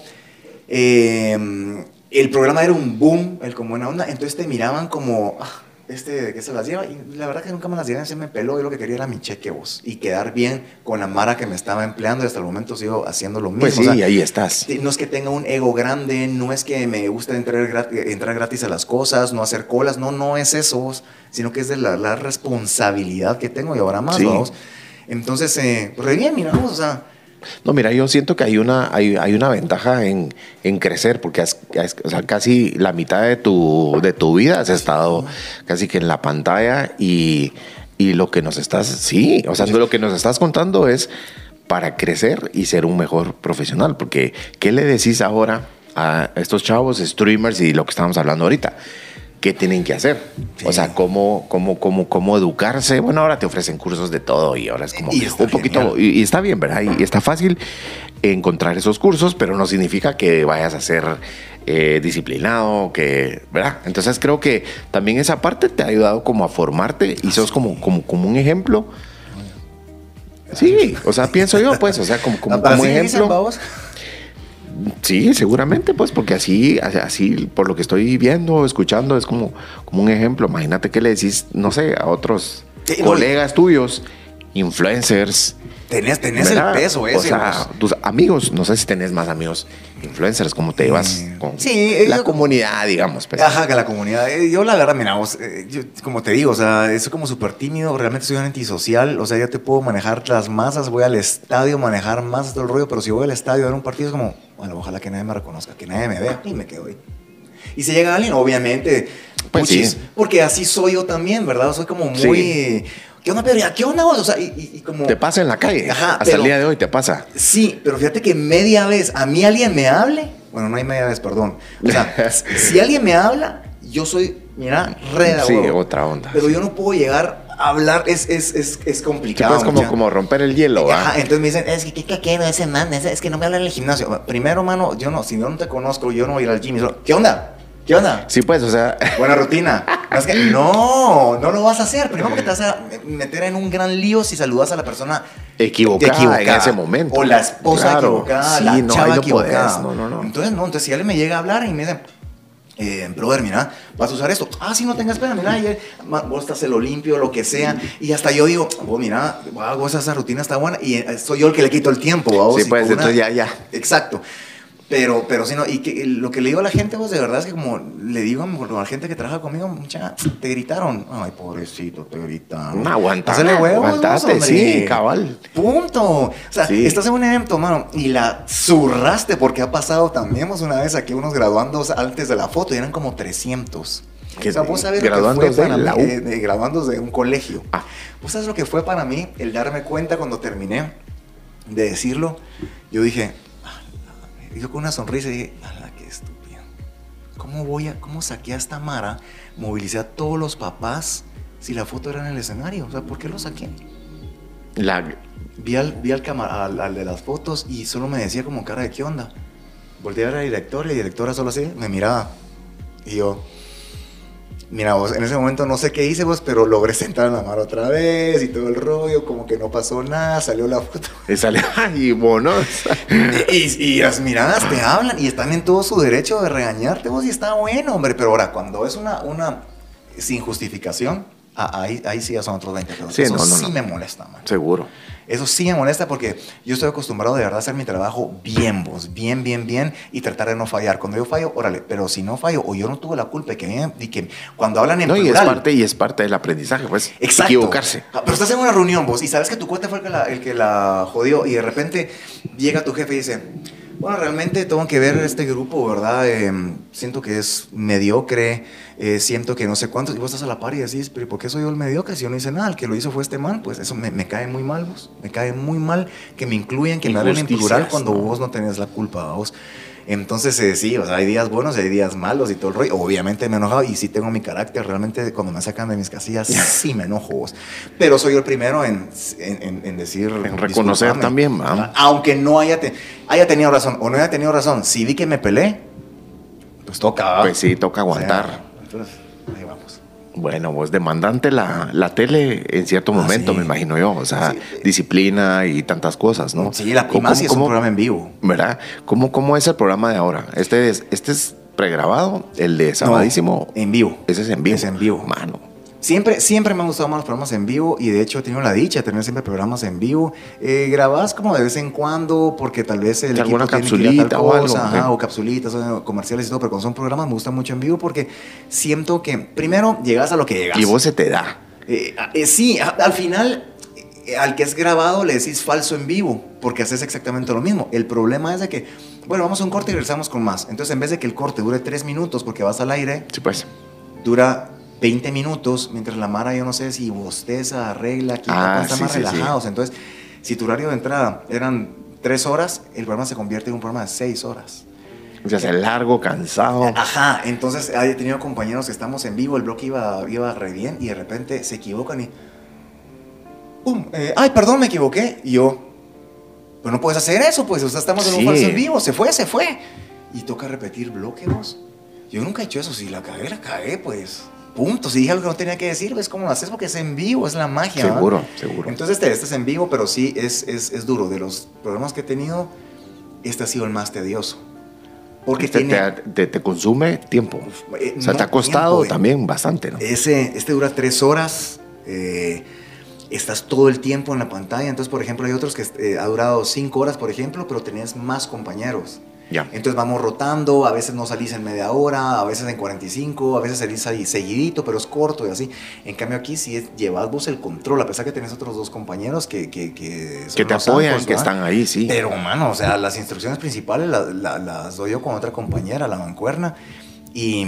el programa era un boom, el como buena onda, entonces te miraban como, que se las lleva, y la verdad que nunca me las llevan, se me peló, yo lo que quería era mi cheque, vos, y quedar bien con la mara que me estaba empleando, y hasta el momento sigo haciendo lo mismo. Pues sí, o sea, ahí estás. No es que tenga un ego grande, no es que me guste entrar gratis a las cosas, no hacer colas, no es eso, vos, sino que es de la responsabilidad que tengo, y ahora más, vos. Entonces, pues re bien, mira, vos, o sea. No, mira, yo siento que hay una ventaja en crecer, porque o sea, casi la mitad de tu vida has estado casi que en la pantalla y lo que nos estás, o sea, lo que nos estás contando es para crecer y ser un mejor profesional, porque ¿qué le decís ahora a estos chavos, streamers y lo que estamos hablando ahorita? ¿Qué tienen que hacer? Sí. O sea, cómo educarse. Bueno, ahora te ofrecen cursos de todo y ahora es como un poquito... Y está bien, ¿verdad? Y está fácil encontrar esos cursos, pero no significa que vayas a ser disciplinado, ¿verdad? Entonces creo que también esa parte te ha ayudado como a formarte y sos como un ejemplo. Sí, o sea, pienso yo, pues, o sea, como ejemplo. Sí, seguramente, pues, porque así, por lo que estoy viendo, escuchando, es como un ejemplo. Imagínate que le decís, no sé, a otros colegas tuyos, influencers. Tenés el peso ese. O sea, tus amigos, no sé si tenés más amigos influencers, ¿cómo te llevas con la comunidad, digamos? Pues. Ajá, que la comunidad. Yo la verdad, mira, yo, como te digo, o sea, soy como súper tímido, realmente soy un antisocial, o sea, ya te puedo manejar las masas, voy al estadio, manejar masas, todo el rollo, pero si voy al estadio a ver un partido es como, bueno, ojalá que nadie me reconozca, que nadie me vea y me quedo ahí. Y si llega alguien, obviamente, pues puchis, sí. Porque así soy yo también, ¿verdad? Soy como muy... Sí. ¿Qué onda, Pedro? ¿Qué onda vos? O sea, y como... Te pasa en la calle. Ajá, hasta el día de hoy te pasa. Sí, pero fíjate que media vez a mí alguien me hable... Bueno, no hay media vez, perdón. O sea, si alguien me habla, yo soy, mira, re de sí, otra onda. Pero yo no puedo llegar a hablar, es complicado. Es como romper el hielo, Ajá, entonces me dicen, es que qué caquero ese man, es que no me habla en el gimnasio. Primero, mano, si yo no te conozco, yo no voy a ir al gym. ¿Qué onda? ¿Qué onda? Sí, pues, o sea... Buena rutina. Es que no lo vas a hacer. Primero porque te vas a meter en un gran lío si saludas a la persona equivocada en ese momento. O la esposa equivocada, sí, la chava equivocada. No. Entonces si alguien me llega a hablar y me dice, brother, mira, vas a usar esto. Sí, no tengas pena, mira, vos estás en lo limpio, lo que sea. Y hasta yo digo, mira, vos esa rutina está buena. Y soy yo el que le quito el tiempo. Sí, pues, entonces ya. Exacto. Pero si no, y que lo que le digo a la gente, vos, de verdad es que como le digo a la gente que trabaja conmigo, mucha, te gritaron. Ay, pobrecito, te gritaron. No, aguantate. Hazle huevos, aguantate, sí, cabal. Punto. O sea, estás en un evento, mano, y la zurraste, porque ha pasado también una vez aquí unos graduandos antes de la foto, y eran como 300. O sea, vos sabés lo que fue para mí, graduandos de un colegio. Vos sabés lo que fue para mí el darme cuenta cuando terminé de decirlo. Yo dije... Yo con una sonrisa dije, ¡ala, qué estúpido! ¿Cómo saqué a esta mara? Movilicé a todos los papás si la foto era en el escenario. O sea, ¿por qué lo saqué? Vi al de las fotos y solo me decía como cara de ¿qué onda? Volteé a ver a la directora y la directora solo así me miraba. Y yo... Mira, vos, en ese momento no sé qué hice, vos, pero logré sentar a la mano otra vez y todo el rollo, como que no pasó nada, salió la foto. Y salió, y bueno. y las miradas te hablan y están en todo su derecho de regañarte, vos, y está bueno, hombre. Pero ahora, cuando es una sin justificación, ahí sí ya son otros 20 pesos. Sí, Eso sí me molesta, man. Seguro. Eso sí me molesta porque yo estoy acostumbrado de verdad a hacer mi trabajo bien, vos, bien, y tratar de no fallar. Cuando yo fallo, órale, pero si no fallo o yo no tuve la culpa y que cuando hablan en plural... Y es parte del aprendizaje, pues. Exacto. Equivocarse. Pero estás en una reunión, vos, y sabes que tu cuate fue el que la jodió y de repente llega tu jefe y dice... Bueno, realmente tengo que ver este grupo, ¿verdad? Siento que es mediocre, siento que no sé cuántos, y vos estás a la par y decís, pero ¿por qué soy yo el mediocre? Si yo no hice nada, el que lo hizo fue este man, pues eso me cae muy mal, vos. Me cae muy mal que me incluyan, que me hablen en plural cuando vos no tenés la culpa, vos. Entonces, sí, o sea, hay días buenos y hay días malos y todo el rollo. Obviamente me he enojado y sí tengo mi carácter. Realmente cuando me sacan de mis casillas, sí me enojo. Vos. Pero soy el primero en decir... En reconocer también, ¿va? Aunque no haya tenido razón o no haya tenido razón, si vi que me peleé, pues toca. ¿va? Pues sí, toca aguantar. O sea, entonces, ahí vamos. Bueno, vos demandante la tele en cierto momento, sí. me imagino yo. O sea, Sí. disciplina y tantas cosas, ¿no? Sí, y más si es un programa en vivo. ¿Verdad? ¿Cómo es el programa de ahora? Este es pregrabado, el de Sabadísimo. No, en vivo. Ese es en vivo. Es en vivo. Mano. Siempre me han gustado más los programas en vivo y de hecho he tenido la dicha de tener siempre programas en vivo. Grabadas como de vez en cuando porque tal vez el alguna equipo tiene que ir a tal capsulita o algo, cosa, ¿okay? o capsulitas o comerciales y todo, pero cuando son programas me gustan mucho en vivo porque siento que primero llegas a lo que llegas. Y vos se te da. Sí, al final al que es grabado le decís falso en vivo porque haces exactamente lo mismo. El problema es de que, bueno, vamos a un corte y regresamos con más. Entonces en vez de que el corte dure 3 minutos porque vas al aire, Sí, pues. dura 20 minutos, mientras la Mara, yo no sé si bosteza, arregla, quita, están más relajados. Sí. Entonces, si tu horario de entrada eran 3 horas, el programa se convierte en un programa de 6 horas. O sea, es largo, cansado. Ajá, entonces he tenido compañeros que estamos en vivo, el bloque iba re bien y de repente se equivocan y... ¡Pum! ¡Ay, perdón, me equivoqué! Y yo... Pero no puedes hacer eso, pues, o sea, estamos en un falso en vivo, se fue. Y toca repetir bloque, vos. Yo nunca he hecho eso, si la cagué, pues... Punto, si dije algo que no tenía que decir, ves cómo lo haces porque es en vivo, es la magia. Seguro. Entonces este es en vivo, pero sí es duro. De los programas que he tenido, este ha sido el más tedioso. Porque te consume tiempo. O sea, te ha costado también bastante, ¿no? Este dura 3 horas. Estás todo el tiempo en la pantalla. Entonces, por ejemplo, hay otros que ha durado 5 horas, por ejemplo, pero tenías más compañeros. Ya. Entonces vamos rotando, a veces no salís en media hora, a veces en 45, a veces salís ahí seguidito, pero es corto y así. En cambio aquí sí llevas vos el control, a pesar que tenés otros 2 compañeros que te apoyan, zancos, que están ahí, sí. Pero, mano, o sea, las instrucciones principales las doy yo con otra compañera, la mancuerna, y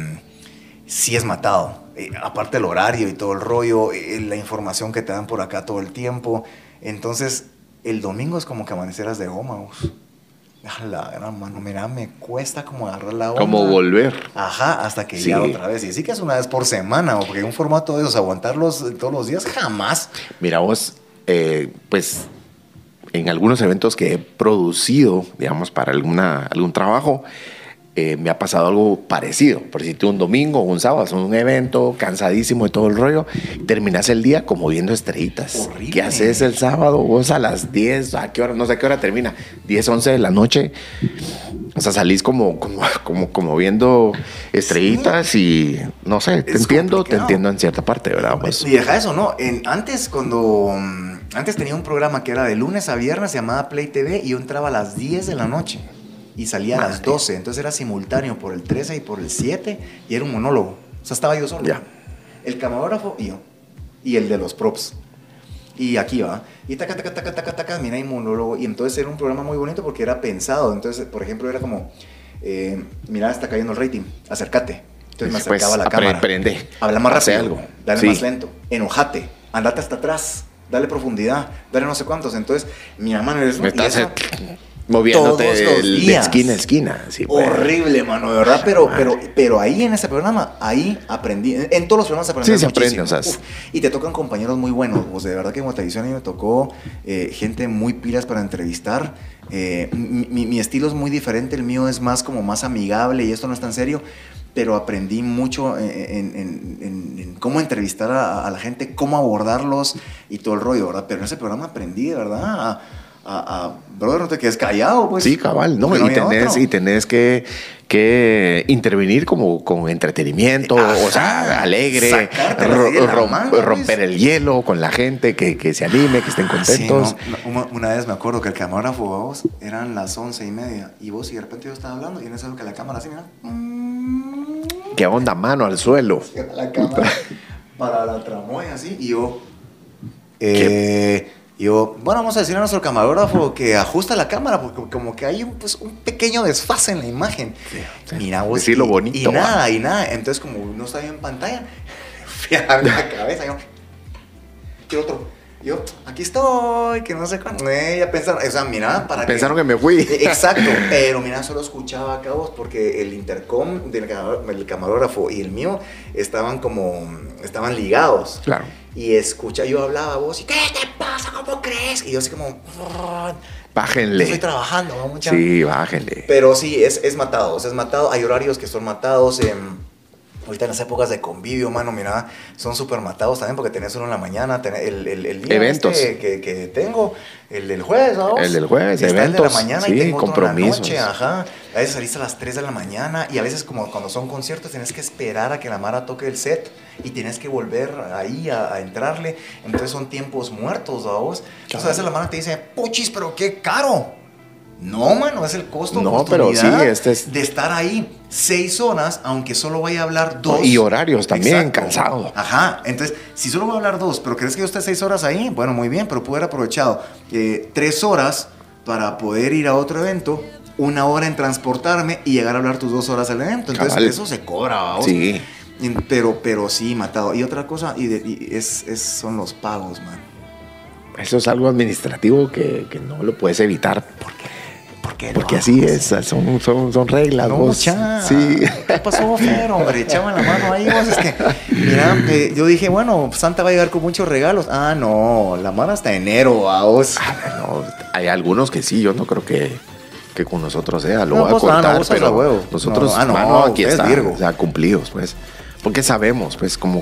sí es matado. Aparte el horario y todo el rollo, la información que te dan por acá todo el tiempo. Entonces, el domingo es como que amaneceras de goma, vos. La gran mano, mira, me cuesta como agarrar la onda. Como volver. Ajá, hasta que ya otra vez. Y sí que es una vez por semana, porque un formato de esos, aguantarlos todos los días, jamás. Mira vos, pues en algunos eventos que he producido, digamos, para algún trabajo, me ha pasado algo parecido. Por si tú un domingo o un sábado haces un evento cansadísimo de todo el rollo, terminas el día como viendo estrellitas. Horrible. ¿Qué haces el sábado? Vos a las 10, ¿a qué hora? No sé a qué hora termina. 10, 11 de la noche. O sea, salís como viendo estrellitas y no sé, te entiendo en cierta parte, ¿verdad? Pues. Y deja eso, ¿no? Antes tenía un programa que era de lunes a viernes, se llamaba Play TV, y yo entraba a las 10 de la noche. Y salía a las 12, entonces era simultáneo por el 13 y por el 7, y era un monólogo. O sea, estaba yo solo. Ya. El camarógrafo y yo. Y el de los props. Y aquí va. Y taca, mira, y monólogo. Y entonces era un programa muy bonito porque era pensado. Entonces, por ejemplo, era como, mira, está cayendo el rating, acércate. Entonces me acercaba a la cámara. Aprende. Habla más rápido. Algo. Dale más lento. Enojate. Andate hasta atrás. Dale profundidad. Dale no sé cuántos. Entonces, mi hermano es... Me estás moviéndote de esquina a esquina. Sí, horrible, mano, de verdad. Pero ahí en ese programa, ahí aprendí. En todos los programas aprendí muchísimo. Aprende, o sea, y te tocan compañeros muy buenos. Pues de verdad que en Guatavisión a mí me tocó gente muy pilas para entrevistar. Mi estilo es muy diferente. El mío es más como más amigable y esto no es tan serio. Pero aprendí mucho en cómo entrevistar a la gente, cómo abordarlos y todo el rollo, ¿verdad? Pero en ese programa aprendí, de verdad, brother, no te quedes callado, pues. Sí, cabal, ¿no? Y tenés que intervenir como con entretenimiento, o sea, alegre, romper el hielo con la gente, que se anime, que estén contentos. Sí, no, una vez me acuerdo que el camarógrafo, vos, eran las 11:30, y vos, y de repente yo estaba hablando, y en eso que la cámara así, mira. ¿Qué onda, mano? Al suelo. La cámara para la tramoya, así, y yo, bueno, vamos a decirle a nuestro camarógrafo que ajusta la cámara, porque como que hay un pequeño desfase en la imagen. Sí. Mira, vos. Decir lo bonito. Y nada. Entonces, como no estaba en pantalla, fui a darle la cabeza. Yo, ¿qué otro? Yo, aquí estoy, que no sé cuándo. Ya pensaron, o sea, mira, para Pensaron que me fui. Exacto, pero mira, solo escuchaba acá vos porque el intercom del camarógrafo y el mío estaban ligados. Claro. Y yo hablaba a vos y, ¿qué te pasa? ¿Cómo crees? Y yo así como, bájenle. Estoy trabajando, ¿no? Mucha... Sí, bájenle. Pero sí, es matado, o sea, es matado. Hay horarios que son matados. Ahorita en las épocas de convivio, mano, mira, son súper matados también porque tenés uno en la mañana, el día eventos que tengo, el del jueves, ¿no? El del jueves, está eventos, el de la mañana sí, y tengo compromisos. otro en la noche, ajá. A veces salís a las 3 de la mañana y a veces como cuando son conciertos tienes que esperar a que la Mara toque el set y tienes que volver ahí a entrarle, entonces son tiempos muertos, ¿a vos? Entonces a veces la Mara te dice, puchis, pero qué caro. No, mano, es el costo oportunidad de estar ahí 6 horas, aunque solo vaya a hablar 2. Y horarios también, exacto, cansado. Ajá, entonces, si solo voy a hablar 2, pero crees que yo esté 6 horas ahí, bueno, muy bien, pero pude haber aprovechado 3 horas para poder ir a otro evento, 1 hora en transportarme y llegar a hablar tus 2 horas al evento. Entonces, cabal, eso se cobra, ¿vamos? Sí. Pero sí, matado. Y otra cosa, son los pagos, man. Eso es algo administrativo que no lo puedes evitar. Porque no, así es, son reglas. No, vos. Sí. ¿Qué pasó, Fer, hombre? Echaban la mano ahí, vos. Es que, mira, yo dije, bueno, Santa va a llegar con muchos regalos. Ah, no, la mano hasta enero, vos. No, hay algunos que sí, yo no creo que con nosotros sea. Lo voy a vos, cortar, vos pero huevo. nosotros, aquí está, Virgo. O sea, cumplidos, pues. Porque sabemos, pues, cómo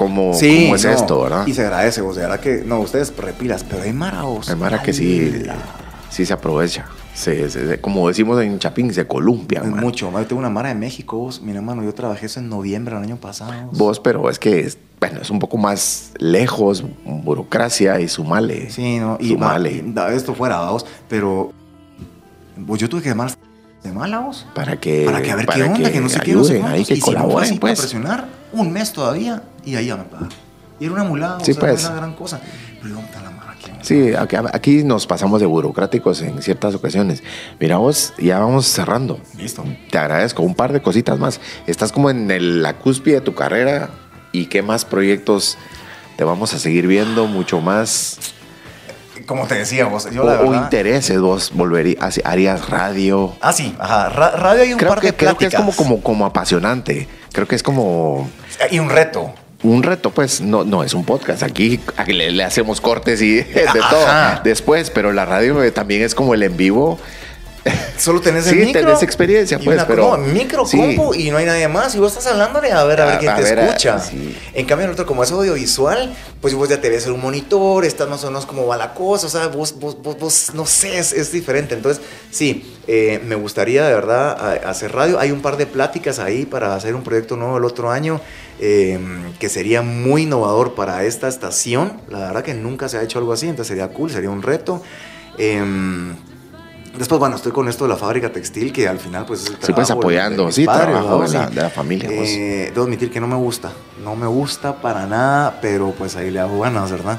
es esto, ¿verdad? Y se agradece, vos. De verdad que, no, ustedes repilas, pero hay Mara, vos. Hay Mara que sí se aprovecha. Como decimos en Chapín, se columpia. Es mucho. Yo tengo una Mara de México, vos. Mira, mano, yo trabajé eso en noviembre del año pasado. Vos, pero es que es un poco más lejos, burocracia y sumale. Sí, ¿no? Y esto fuera, vos. Pero pues, yo tuve que llamar de mala, vos. Para que a ver qué onda, que no sé qué, no sé ahí que y colaboren, si no pues. Para presionar 1 mes todavía y ahí ya me pagan. Y era una mulada, sí, o sea, pues. no era gran cosa. Pero ¿dónde está la Mara aquí? Sí, aquí nos pasamos de burocráticos en ciertas ocasiones. Mira vos, ya vamos cerrando. Listo. Te agradezco. Un par de cositas más. Estás como en la cúspide de tu carrera. ¿Y qué más proyectos te vamos a seguir viendo? Mucho más. Como te decía vos, yo la verdad... O intereses, vos harías radio. Ah, sí, ajá. Radio hay un par de pláticas. Creo que es como apasionante. Creo que es como... Y un reto. Un reto, pues, no es un podcast. Aquí le hacemos cortes y de todo después, pero la radio también es como el en vivo. Solo tenés el micro. Sí, tenés experiencia, pues, pero... micro, compu, y no hay nadie más. Y vos estás hablándole a ver quién te escucha. Sí. En cambio, el otro, como es audiovisual, pues vos ya te ves en un monitor, estás más o menos como va la cosa, o sea, vos no sé, es diferente. Entonces, sí, me gustaría de verdad hacer radio. Hay un par de pláticas ahí para hacer un proyecto nuevo el otro año, que sería muy innovador para esta estación. La verdad que nunca se ha hecho algo así, entonces sería cool, sería un reto. Después, bueno, estoy con esto de la fábrica textil, que al final, pues, es el trabajo. Sí, pues, apoyando, de trabajo de la familia. Pues. Debo admitir que no me gusta para nada, pero pues ahí le hago ganas, ¿verdad?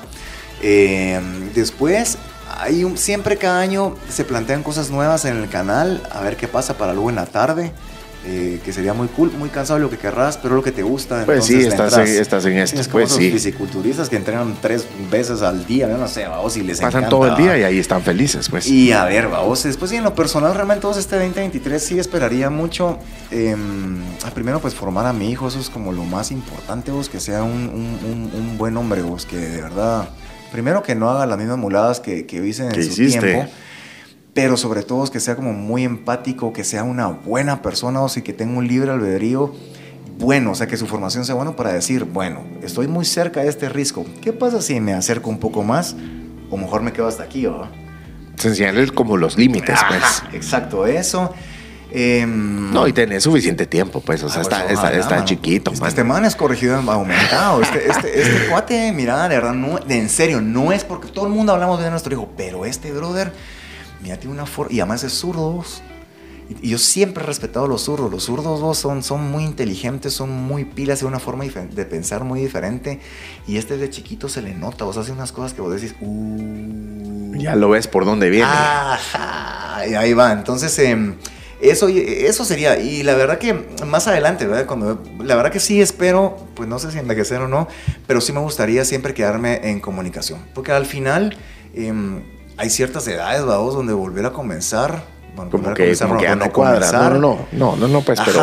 Después, siempre cada año se plantean cosas nuevas en el canal, a ver qué pasa para luego en la tarde. Que sería muy cool, muy cansado de lo que querrás, pero lo que te gusta. Pues sí, estás en esto. Es como esos fisiculturistas que entrenan 3 veces al día, no sé, vamos, y les pasan encanta, todo el día y ahí están felices, pues. Y a ver, vamos, después y en lo personal, realmente vos este 2023 sí esperaría mucho, primero pues formar a mi hijo, eso es como lo más importante, vos, que sea un buen hombre, vos, que de verdad, primero que no haga las mismas muladas que hice en su tiempo. Pero sobre todo que sea como muy empático, que sea una buena persona, o sea, que tenga un libre albedrío bueno, o sea, que su formación sea bueno para decir, bueno, estoy muy cerca de este risco. ¿Qué pasa si me acerco un poco más o mejor me quedo hasta aquí, ¿verdad? Enseñarles como los límites, pues. Exacto, eso. No, y tenés suficiente tiempo, pues, o sea, está chiquito, man. Este man es corregido, aumentado. Este cuate, mira, de verdad, en serio, no es porque todo el mundo hablamos de nuestro hijo, pero este brother... Mira, tiene una forma, y además es zurdo. Y yo siempre he respetado a los zurdos. Los zurdos vos son muy inteligentes, son muy pilas, tienen una forma de pensar muy diferente. Y de chiquito se le nota, vos hace unas cosas que vos decís, ya lo ves por dónde viene. Ajá, y ahí va. Entonces, Eso sería, y la verdad que más adelante, ¿verdad? La verdad que sí espero, pues no sé si envejecer o no, pero sí me gustaría siempre quedarme en comunicación, porque al final hay ciertas edades, vamos, donde volver a comenzar, bueno, como que ya no cuadra, no, pues, pero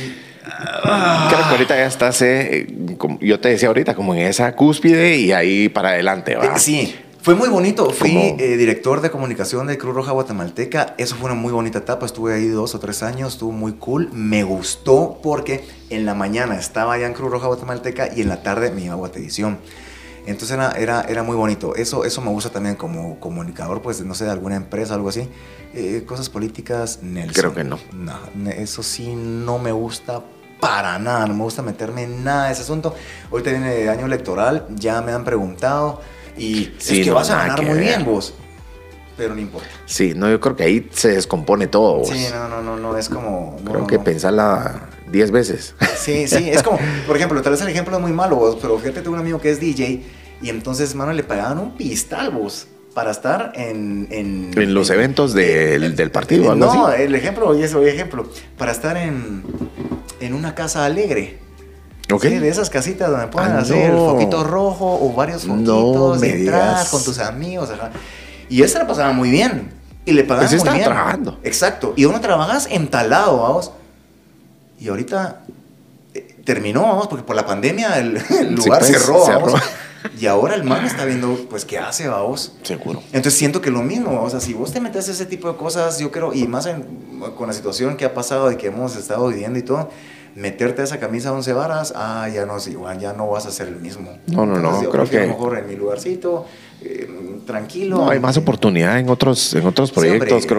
creo que ahorita ya estás, como yo te decía ahorita, como en esa cúspide y ahí para adelante, ¿va? Sí. Fue muy bonito, fui director de comunicación de Cruz Roja Guatemalteca, eso fue una muy bonita etapa, estuve ahí 2 o 3 años, estuvo muy cool, me gustó porque en la mañana estaba allá en Cruz Roja Guatemalteca y en la tarde me iba a Guatevisión, entonces era muy bonito, eso me gusta también como comunicador, pues no sé, de alguna empresa, algo así, cosas políticas, Nelson. Creo que no. No, eso sí no me gusta para nada, no me gusta meterme en nada de ese asunto, ahorita viene año electoral, ya me han preguntado. Y sí, es que vas a ganar muy bien vos, pero no importa. Sí, no, yo creo que ahí se descompone todo vos. Sí, no, es como... Creo que pensarla 10 veces. Sí, es como, por ejemplo, tal vez el ejemplo es muy malo vos, pero fíjate, tengo un amigo que es DJ y entonces, mano, le pagaban un pistal vos para estar en los eventos del partido, algo así. No, el ejemplo, para estar en una casa alegre. Okay. Sí, de esas casitas donde pueden hacer el foquito rojo o varios foquitos, entrar con tus amigos. Ajá. Y él se la pasaba muy bien. Y le pagaban muy bien. Trabajando. Exacto. Y uno trabajas entalado, vamos. Y ahorita terminó, vamos, porque por la pandemia el lugar pues, cerró, vamos. Y ahora el man está viendo, pues, qué hace, vamos. Seguro. Entonces siento que lo mismo, vamos. O sea, si vos te metes ese tipo de cosas, yo creo, y más con la situación que ha pasado y que hemos estado viviendo y todo, meterte esa camisa 11 varas, ya no es igual, ya no vas a ser el mismo. No, creo que... a lo mejor en mi lugarcito, tranquilo. No, hay más oportunidad en otros proyectos. Sí, hombre,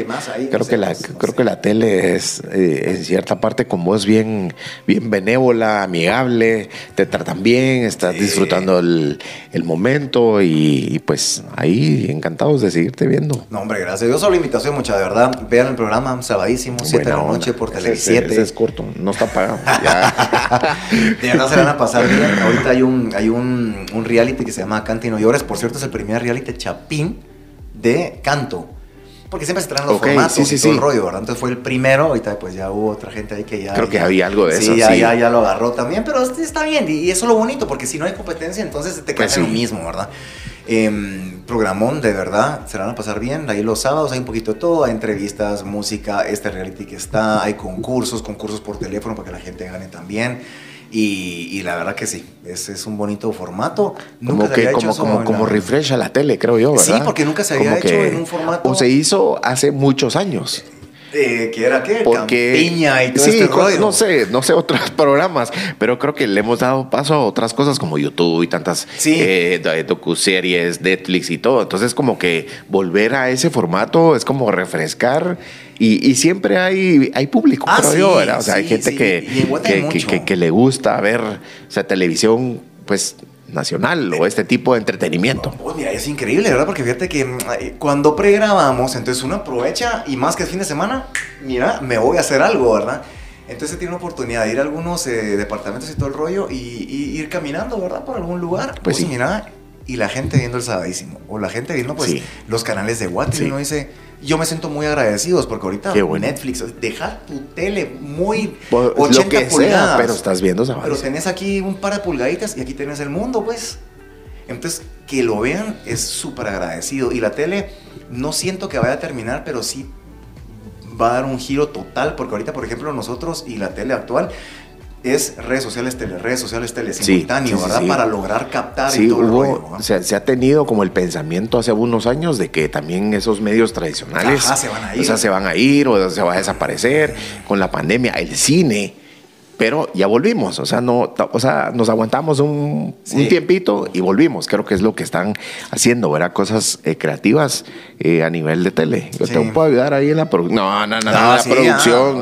creo que la tele es, en cierta parte, con vos bien benévola, amigable, te tratan bien, estás disfrutando el momento y pues ahí encantados de seguirte viendo. No, hombre, gracias. Yo solo invitación, mucha, de verdad. Vean el programa, sabadísimo, 7 de la noche por Televisión. Ese es corto, no está pagado. Ya. De verdad se van a pasar bien. Ahorita hay un reality que se llama Canta y no llores. Por cierto, es el primer reality chapín de canto. Porque siempre se traen los formatos y todo el rollo, ¿verdad? Entonces fue el primero. Ahorita pues ya hubo otra gente ahí que ya... Creo que había algo de eso. Sí, ya lo agarró también. Pero está bien. Y eso es lo bonito, porque si no hay competencia, entonces te quedas en lo mismo, ¿verdad? Programón, de verdad, se la van a pasar bien. Ahí los sábados hay un poquito de todo, hay entrevistas, música, este reality que está, hay concursos por teléfono para que la gente gane también. Y la verdad que sí, es un bonito formato. Como refresh a la tele, creo yo, ¿verdad? Sí, porque nunca se había hecho en un formato. O se hizo hace muchos años. ¿Qué era qué? Campiña y todo este rollo. No sé otros programas, pero creo que le hemos dado paso a otras cosas como YouTube y tantas docuseries, Netflix y todo. Entonces como que volver a ese formato es como refrescar y siempre hay público, creo yo, ¿verdad? O sea, hay gente que le gusta ver, o sea, televisión, pues, nacional o este tipo de entretenimiento. Pues mira, es increíble, ¿verdad? Porque fíjate que cuando pregrabamos, entonces uno aprovecha y más que el fin de semana, mira, me voy a hacer algo, ¿verdad? Entonces tiene una oportunidad de ir a algunos departamentos y todo el rollo y ir caminando, ¿verdad? Por algún lugar. Pues sí. Mira, y la gente viendo el sabadísimo o la gente viendo pues los canales de WhatsApp y uno dice, yo me siento muy agradecidos porque ahorita Netflix, deja tu tele muy 80 lo que pulgadas, sea, pero estás viendo sabadísimo. Pero tenés aquí un par de pulgaditas y aquí tenés el mundo, pues. Entonces, que lo vean es súper agradecido. Y la tele, no siento que vaya a terminar, pero sí va a dar un giro total, porque ahorita, por ejemplo, nosotros y la tele actual es redes sociales, tele simultáneo, ¿verdad? Sí. Para lograr captar y todo el rollo, ¿no? Se ha tenido como el pensamiento hace unos años de que también esos medios tradicionales se van a ir. O sea, se van a ir o se va a desaparecer con la pandemia, el cine. Pero ya volvimos, o sea, nos aguantamos un tiempito y volvimos. Creo que es lo que están haciendo, ¿verdad? Cosas creativas a nivel de tele. Yo te puedo ayudar ahí en la producción. La producción.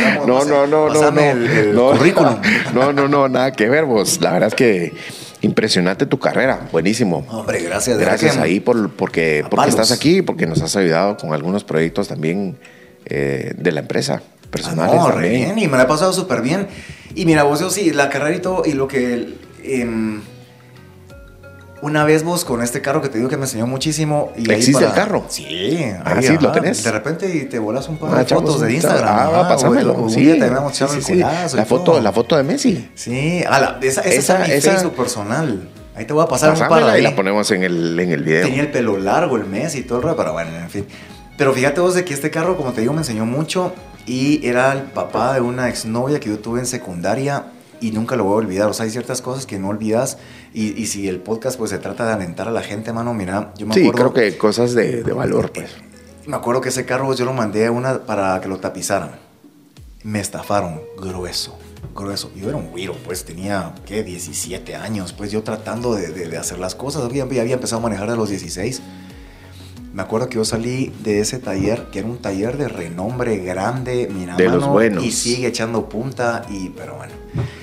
El currículum. No, nada que ver, vos. La verdad es que impresionante tu carrera, buenísimo. Hombre, gracias. Gracias ahí porque estás aquí, porque nos has ayudado con algunos proyectos también de la empresa. Personales bien, y me la he pasado súper bien. Y mira, vos, yo sí, la carrera y todo, y lo que Una vez vos con este carro que te digo que me enseñó muchísimo. Y ¿Existe el carro? Sí. Sí, lo tenés. De repente te volas un par de fotos de Instagram. Pásamelo. Sí, te vamos echando el culazo. La foto de Messi. Sí. Esa está en mi Facebook personal. Ahí te voy a pasar un par de y la ponemos en el video. Tenía el pelo largo, el Messi y todo el rollo, pero bueno, en fin. Pero fíjate vos de que este carro, como te digo, me enseñó mucho. Y era el papá de una exnovia que yo tuve en secundaria. Y nunca lo voy a olvidar. O sea, hay ciertas cosas que no olvidas. Y si el podcast pues se trata de alentar a la gente, mano, mira, yo me acuerdo... Sí, creo que cosas de valor, pues. Me acuerdo que ese carro yo lo mandé para que lo tapizaran. Me estafaron grueso. Yo era un güiro, pues tenía, 17 años. Pues yo tratando de hacer las cosas. Había empezado a manejar a los 16. Me acuerdo que yo salí de ese taller, que era un taller de renombre grande. Mira, de mano, los buenos. Y sigue echando punta. Pero bueno...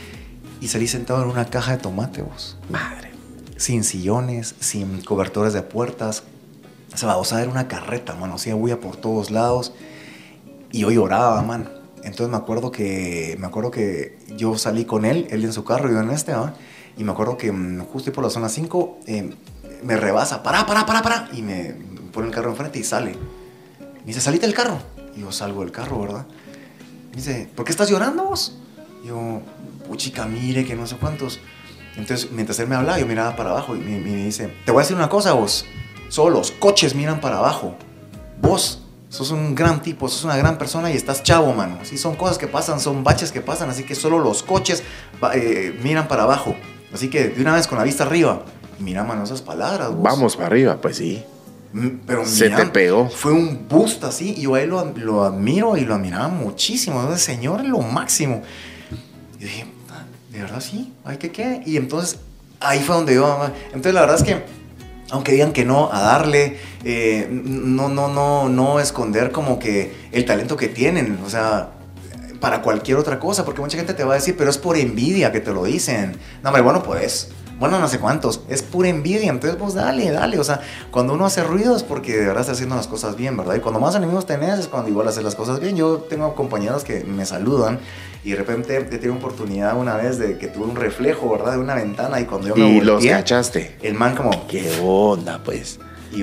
Y salí sentado en una caja de tomate, vos. Madre. Sin sillones, sin cobertores de puertas. O sea, era una carreta, mano. Hacía bulla por todos lados. Y yo lloraba, man. Entonces me acuerdo que yo salí con él en su carro, yo en este, ¿ah? Y me acuerdo que justo por la zona 5 me rebasa. Para. Y me pone el carro enfrente y sale. Me dice, salite del carro. Y yo salgo del carro, ¿verdad? Me dice, ¿por qué estás llorando vos? Y yo... chica, mire, que no sé cuántos. Entonces, mientras él me hablaba, yo miraba para abajo y me dice, te voy a decir una cosa, vos. Solo los coches miran para abajo. Vos sos un gran tipo, sos una gran persona y estás chavo, mano. Así son cosas que pasan, son baches que pasan, así que solo los coches miran para abajo. Así que de una vez con la vista arriba. Y mira, mano, esas palabras, vos. Vamos para arriba, pues sí. Pero se mira, te pegó. Fue un boost así y yo a él lo admiro y lo admiraba muchísimo. Ese señor es lo máximo. Y dije, ¿de verdad sí? ¿Ay, qué? Y entonces, ahí fue donde yo... Entonces, la verdad es que, aunque digan que no, a darle, no esconder como que el talento que tienen, o sea, para cualquier otra cosa, porque mucha gente te va a decir, pero es por envidia que te lo dicen. No, hombre, bueno, pues... Bueno, no sé cuántos, es pura envidia, entonces pues dale, o sea, cuando uno hace ruido es porque de verdad está haciendo las cosas bien, ¿verdad? Y cuando más enemigos tenés es cuando igual haces las cosas bien. Yo tengo compañeros que me saludan y de repente he tenido oportunidad una vez de que tuve un reflejo, ¿verdad? De una ventana y cuando yo me volteé... Y los cachaste. El man como, ¿qué onda, pues?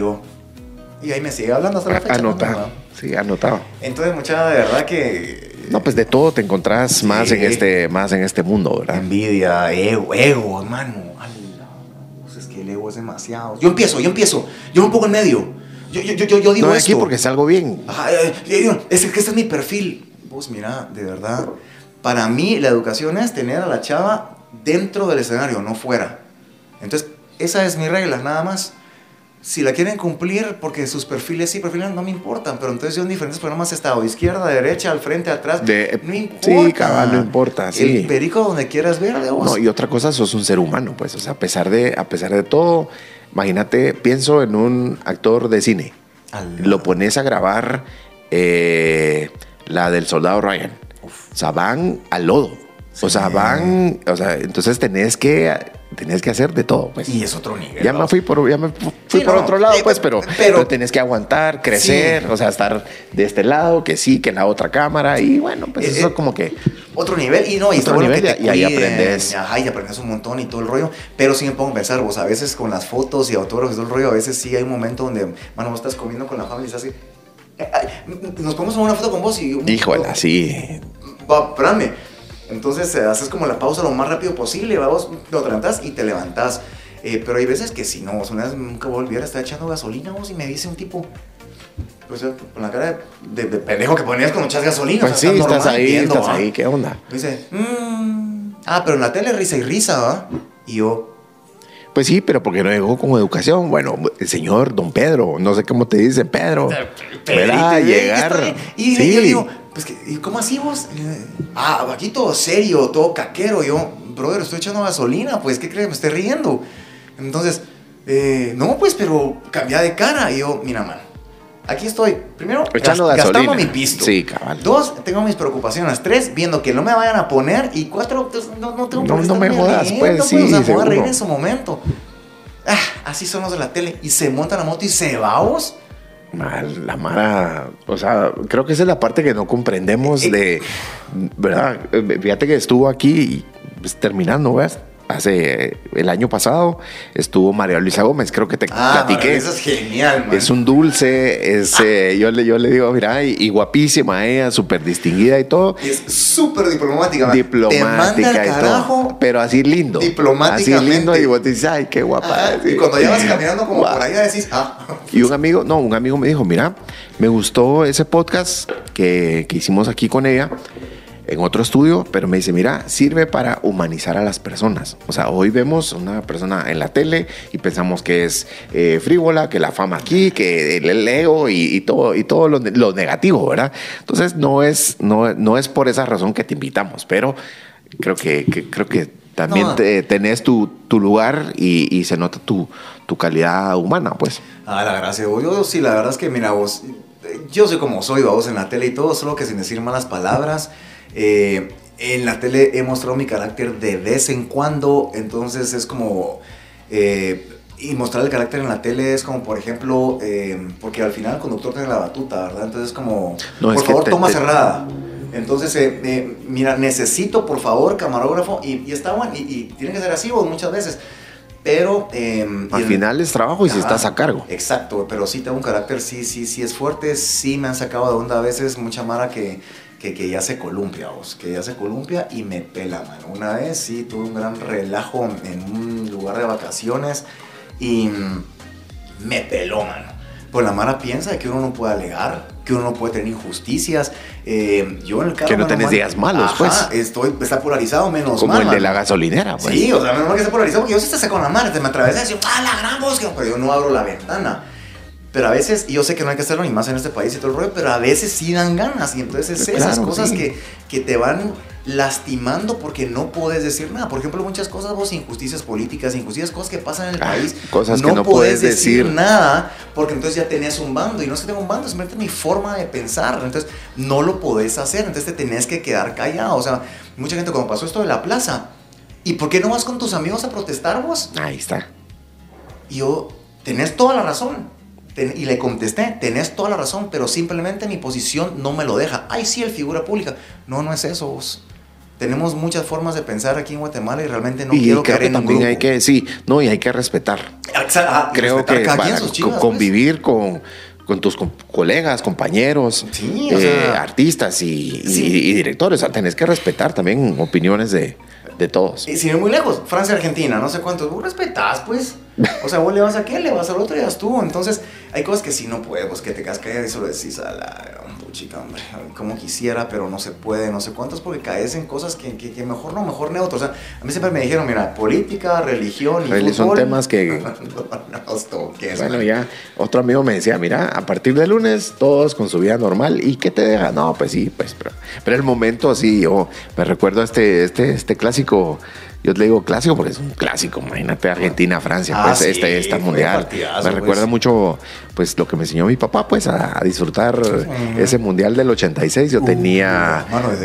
Y ahí me sigue hablando hasta la fecha. Anotado, ¿no? Sí, anotado. Entonces, mucha, de verdad que... No, pues de todo te encontrás sí. más en este mundo, ¿verdad? Envidia, ego, hermano. Es que el ego es demasiado. Yo empiezo. Yo me pongo en medio. Yo digo no, esto. aquí porque salgo bien. Ajá, es que este es mi perfil. Vos, mira, de verdad. Para mí, la educación es tener a la chava dentro del escenario, no fuera. Entonces, esa es mi regla, nada más. Si la quieren cumplir, porque sus perfiles no me importan, pero entonces yo en diferentes programas he estado izquierda, derecha, al frente, atrás, no importa. Sí, cabal, no importa, sí. El perico donde quieras ver, de vos. No, y otra cosa, sos un ser humano, pues, o sea, a pesar de todo, imagínate, pienso en un actor de cine, lo pones a grabar la del Soldado Ryan, o sea, van al lodo, sí. O sea, entonces tenés que hacer de todo, pues. Y es otro nivel. Ya me fui por otro lado, pues, pero tenés que aguantar, crecer, sí. O sea, estar de este lado, que sí, que en la otra cámara, y bueno, pues eso como que... Otro nivel, y otro nivel, y ahí aprendes. Ajá, y aprendes un montón y todo el rollo, pero sí me pongo a pensar, vos, a veces con las fotos y autógrafos y todo el rollo, a veces sí hay un momento donde, mano, vos estás comiendo con la familia y estás así... nos ponemos en una foto con vos y... Híjole, sí. Va, espérame. Entonces haces como la pausa lo más rápido posible, vos lo adelantás y te levantás. Pero hay veces que si no, una vez nunca voy a olvidar, estaba echando gasolina vos y me dice un tipo, pues con la cara de pendejo que ponías cuando echas gasolina. Pues o sea, sí, estás ahí, ¿qué onda? Me dice, pero en la tele risa y risa, ¿va? Y yo... Pues sí, pero porque no llegó con educación. Bueno, el señor Don Pedro, no sé cómo te dice Pedro. ¿Verdad? Llegar. Y sí. Yo digo, pues, ¿cómo así vos? Aquí todo serio, todo caquero. Yo, brother, estoy echando gasolina, pues, ¿qué crees? Me estoy riendo. Entonces, no, pues, pero cambia de cara. Y yo, mira, man, aquí estoy. Primero, gastando mi pisto. Sí, cabal. 2, tengo mis preocupaciones. 3, viendo que no me vayan a poner. Y 4, pues, no tengo por qué no me jodas, riendo, pues, sí. O sea, me voy a reír en su momento. Así son los de la tele. Y se monta la moto y se va, vos. La Mara, o sea, creo que esa es la parte que no comprendemos de, ¿verdad? Fíjate que estuvo aquí pues, terminando, ¿ves? el año pasado estuvo María Luisa Gómez, creo que te platiqué. Eso es genial, man. Es un dulce, yo le digo, mira, y guapísima ella, súper distinguida y todo. Es súper diplomática, man. Diplomática te manda y carajo, todo. Pero así lindo. Diplomáticamente. Así lindo y vos dices, ay, qué guapa. Y cuando ya vas caminando como por allá decís, Y un amigo me dijo, mira, me gustó ese podcast que hicimos aquí con ella en otro estudio, pero me dice, mira, sirve para humanizar a las personas. O sea, hoy vemos una persona en la tele y pensamos que es frívola, que la fama aquí, que el ego y todo lo negativo, ¿verdad? Entonces no es por esa razón que te invitamos, pero creo que también tenés tu lugar y se nota tu calidad humana, pues. La gracia. Yo sí, la verdad es que, mira, vos, yo soy como soy, vos, en la tele y todo, solo que sin decir malas palabras. En la tele he mostrado mi carácter de vez en cuando, entonces es como... y mostrar el carácter en la tele es como, por ejemplo, porque al final el conductor tiene la batuta, ¿verdad? Entonces es como, no, por favor, toma cerrada. Entonces, mira, necesito, por favor, camarógrafo, y está bueno, y tiene que ser así, vos, muchas veces. Pero... al final es trabajo y si estás a cargo. Exacto, pero sí tengo un carácter, sí es fuerte, sí me han sacado de onda a veces, mucha mara que ya se columpia, vos, que ya se columpia y me pela, mano. Una vez sí tuve un gran relajo en un lugar de vacaciones y me peló, mano. Pues la mara piensa de que uno no puede alegar, que uno no puede tener injusticias. Yo en el carro... Que no tenés días malos, pues. Está polarizado, menos como mal, el mano. de la gasolinera, pues. Sí, o sea, menos mal que está polarizado, porque yo sí te saco la mara, te me atravesé y digo, la gran bosque, pero yo no abro la ventana. Pero a veces, y yo sé que no hay que hacerlo ni más en este país y todo el rollo, pero a veces sí dan ganas. Y entonces esas claro, cosas sí, que te van lastimando porque no puedes decir nada. Por ejemplo, muchas cosas, vos, injusticias políticas, injusticias, cosas que pasan en el país. Cosas que no puedes decir nada porque entonces ya tenías un bando. Y no es que tenga un bando, es simplemente mi forma de pensar. Entonces no lo podés hacer, entonces te tenés que quedar callado. O sea, mucha gente cuando pasó esto de la plaza, ¿y por qué no vas con tus amigos a protestar, vos? Ahí está. Y yo, tenés toda la razón. Y le contesté, tenés toda la razón, pero simplemente mi posición no me lo deja. Ay, sí, el figura pública. No es eso, vos. Tenemos muchas formas de pensar aquí en Guatemala y realmente no quiero caer en un grupo. Hay que, y hay que respetar. Creo que para convivir con tus colegas, compañeros, sí, artistas y directores, o sea, tenés que respetar también opiniones de todos. Y sin ir muy lejos, Francia, Argentina, no sé cuántos, vos respetás, pues. O sea, vos le vas a aquel, le vas al otro y vas tú. Entonces, hay cosas que sí no puedes, pues, que te quedas callado y solo decís chica, hombre, como quisiera, pero no se puede, no sé cuántos, porque caes en cosas que mejor neutro. O sea, a mí siempre me dijeron, mira, política, religión y fútbol. Son temas que... Bueno, ya, otro amigo me decía, mira, a partir de lunes, todos con su vida normal. ¿Y qué te deja? No, pues sí, pues, pero el momento, sí, yo me recuerdo este clásico. Yo te digo clásico porque es un clásico, imagínate Argentina, Francia, pues sí, esta mundial. Me recuerda mucho pues lo que me enseñó mi papá, pues a disfrutar ese mundial del 86. Yo tenía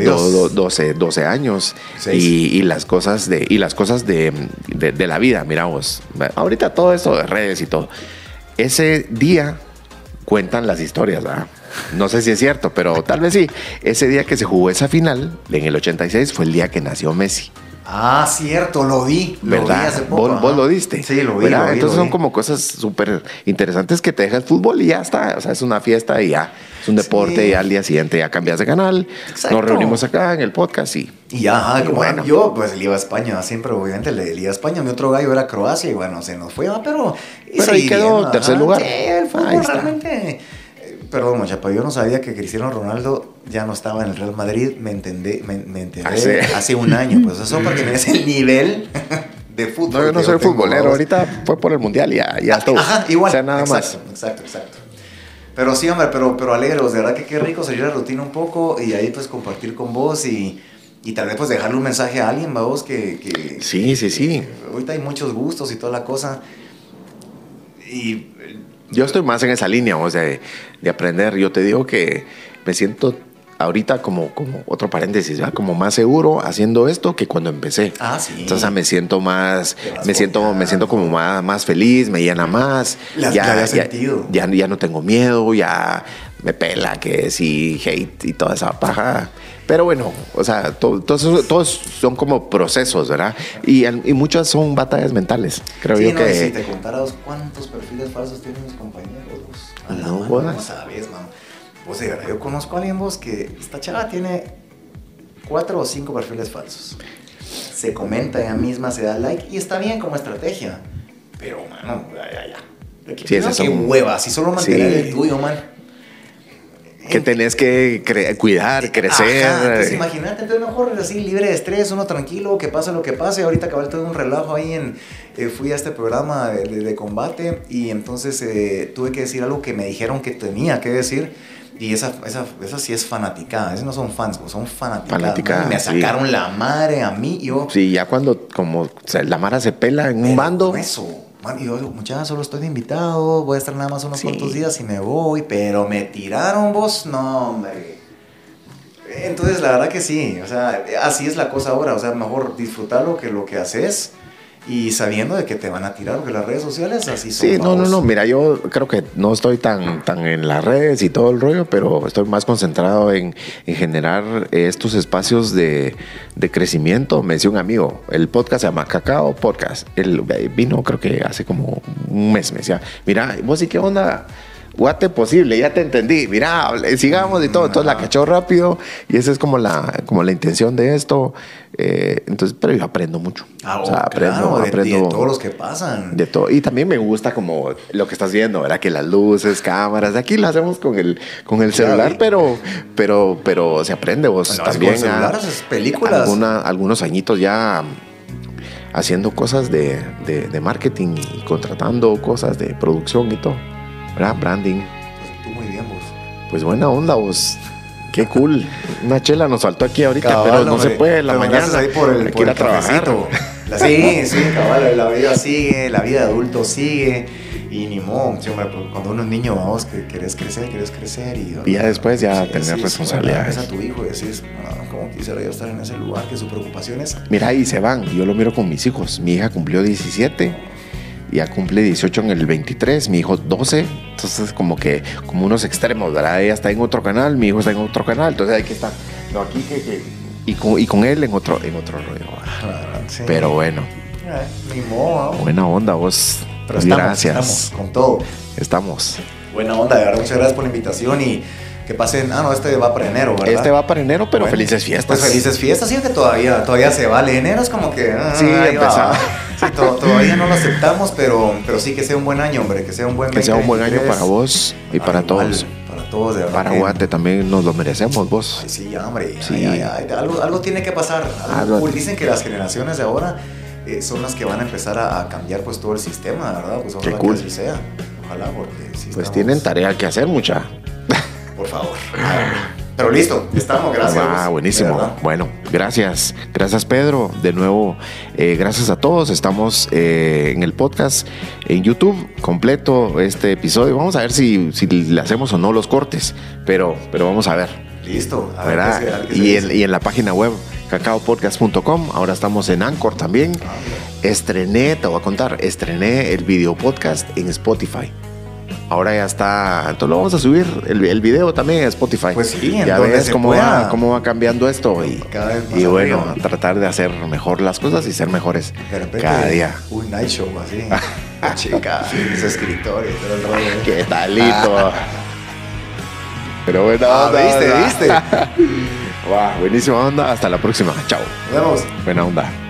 12 años y las cosas de la vida, mira vos. Ahorita todo esto de redes y todo. Ese día cuentan las historias, ¿verdad? No sé si es cierto, pero tal vez sí. Ese día que se jugó esa final en el 86 fue el día que nació Messi. Cierto, lo vi. ¿Verdad? Lo vi hace poco. ¿Vos lo diste? Sí, lo vi. Entonces son como cosas súper interesantes que te deja el fútbol y ya está. O sea, es una fiesta y ya. Es un deporte y al día siguiente ya cambias de canal. Exacto. Nos reunimos acá en el podcast y ya, como bueno. Yo pues le iba a España, siempre obviamente le iba a España. Mi otro gallo era Croacia y bueno, se nos fue, pero ahí quedó tercer lugar. Sí, el fútbol realmente... Perdón, Machapa, yo no sabía que Cristiano Ronaldo ya no estaba en el Real Madrid. Me enteré hace un año. Pues eso para que me des el nivel de fútbol. No, yo no soy futbolero. Ahorita fue por el mundial y ya todo. Ajá, igual. O sea, nada más. Exacto. Pero sí, hombre, pero alegros. De verdad que qué rico salir a la rutina un poco y ahí pues compartir con vos y tal vez pues dejarle un mensaje a alguien, vos, que Sí. Ahorita hay muchos gustos y toda la cosa. Y... Yo estoy más en esa línea, o sea, de aprender. Yo te digo que me siento ahorita como otro paréntesis, ¿verdad? Como más seguro haciendo esto que cuando empecé. Sí. Entonces me siento como más feliz, me llena más. Ya no tengo miedo, ya me pela, que sí, hate y toda esa paja. Pero bueno, o sea, todos son como procesos, ¿verdad? Y muchas son batallas mentales, creo sí, yo no, que... si te contaras cuántos perfiles falsos tienen mis compañeros, vos. A la No mano, jodas. no sabes, man. Vos, de verdad, yo conozco a alguien, vos, que esta chava tiene 4 o 5 perfiles falsos. Se comenta ella misma, se da like y está bien como estrategia. Pero, mano, ya. Sí, ese es qué un... hueva, si solo mantener Sí. el tuyo, man. Que tenés que cuidar, crecer. Ajá, entonces imagínate, entonces mejor así, libre de estrés, uno tranquilo, que pase lo que pase. Ahorita cabal tuve un relajo ahí fui a este programa de combate y entonces tuve que decir algo que me dijeron que tenía que decir. Y esa sí es fanaticada, esos no son fans, son fanaticadas. Me sacaron la madre a mí y yo... Sí, ya cuando como la mara se pela en un bando. Eso, man, y yo, muchachos, solo estoy de invitado, voy a estar nada más unos cuantos días y me voy, pero me tiraron vos, no, hombre. Entonces, la verdad que sí, o sea, así es la cosa ahora, o sea, mejor disfrutarlo que lo que haces y sabiendo de que te van a tirar, porque las redes sociales así son. Sí, no, mira, yo creo que no estoy tan en las redes y todo el rollo, pero estoy más concentrado en generar estos espacios de crecimiento. Me decía un amigo, el podcast se llama Cacao Podcast. Él vino, creo que hace como un mes, me decía, mira, vos y qué onda, guate posible, ya te entendí, mira, sigamos y todo. Entonces la cachó rápido y esa es como la intención de esto. Entonces, pero yo aprendo mucho. O sea, aprendo de todos los que pasan. De todo. Y también me gusta como lo que estás viendo, ¿verdad? Que las luces, cámaras, aquí lo hacemos con el celular, pero se aprende vos. Bueno, también con celulares, es películas. Algunos añitos ya haciendo cosas de marketing y contratando cosas de producción y todo. ¿Verdad? Branding. Pues tú muy bien, vos. Pues buena onda, vos. Qué cool. Una chela nos faltó aquí ahorita, cabal, pero no hombre, se puede en la mañana. Ahí por hay que ir a trabajar. Sí, cabal, la vida sigue, la vida de adulto sigue. Y ni modo, sí, hombre, cuando uno es niño, vamos, que querés crecer y ya después ya tener responsabilidades. Ves a tu hijo y decís, como quisiera yo estar en ese lugar, que su preocupación es... Mira, y se van. Yo lo miro con mis hijos. Mi hija cumplió 17. Ya cumple 18 en el 23, mi hijo 12, entonces como unos extremos, ¿verdad? Ella está en otro canal, mi hijo está en otro canal, entonces hay que estar, no, aquí y con él en otro rollo. Sí. Pero bueno, ni modo. Buena onda vos, pero gracias. Estamos con todo. Estamos. Buena onda, de verdad, muchas gracias por la invitación y que pasen, este va para enero, ¿verdad? Este va para enero, pero bueno, felices fiestas. Pues felices fiestas, sí, que todavía se vale. Enero es como que... sí, empezamos. Sí, todavía no lo aceptamos, pero sí que sea un buen año, hombre, que sea un buen 2023. Que sea un buen año para vos y para todos. Para todos, de verdad. Para Guate también nos lo merecemos, vos. Ay, sí, ya, hombre. Sí. Ya. Algo tiene que pasar. Dicen que las generaciones de ahora son las que van a empezar a cambiar pues todo el sistema, ¿verdad? Pues ojalá que así sea. Ojalá, porque sí pues tienen tarea que hacer, mucha. Por favor. Pero listo, estamos, gracias. Buenísimo. Bueno, gracias. Gracias, Pedro. De nuevo, gracias a todos. Estamos en el podcast en YouTube completo este episodio. Vamos a ver si le hacemos o no los cortes, pero vamos a ver. Listo. A ver y en la página web cacaopodcast.com. Ahora estamos en Anchor también. Te voy a contar, estrené el video podcast en Spotify. Ahora ya está, entonces lo vamos a subir el video también a Spotify. Pues sí, ya ves cómo va cambiando esto y bueno, arriba. Tratar de hacer mejor las cosas y ser mejores cada día. Un night show así. Chica, mis escritores, todo el rollo. Qué talito. Pero bueno, ¿viste? Buenísima onda. Hasta la próxima. Chao. Nos vemos. Buena onda.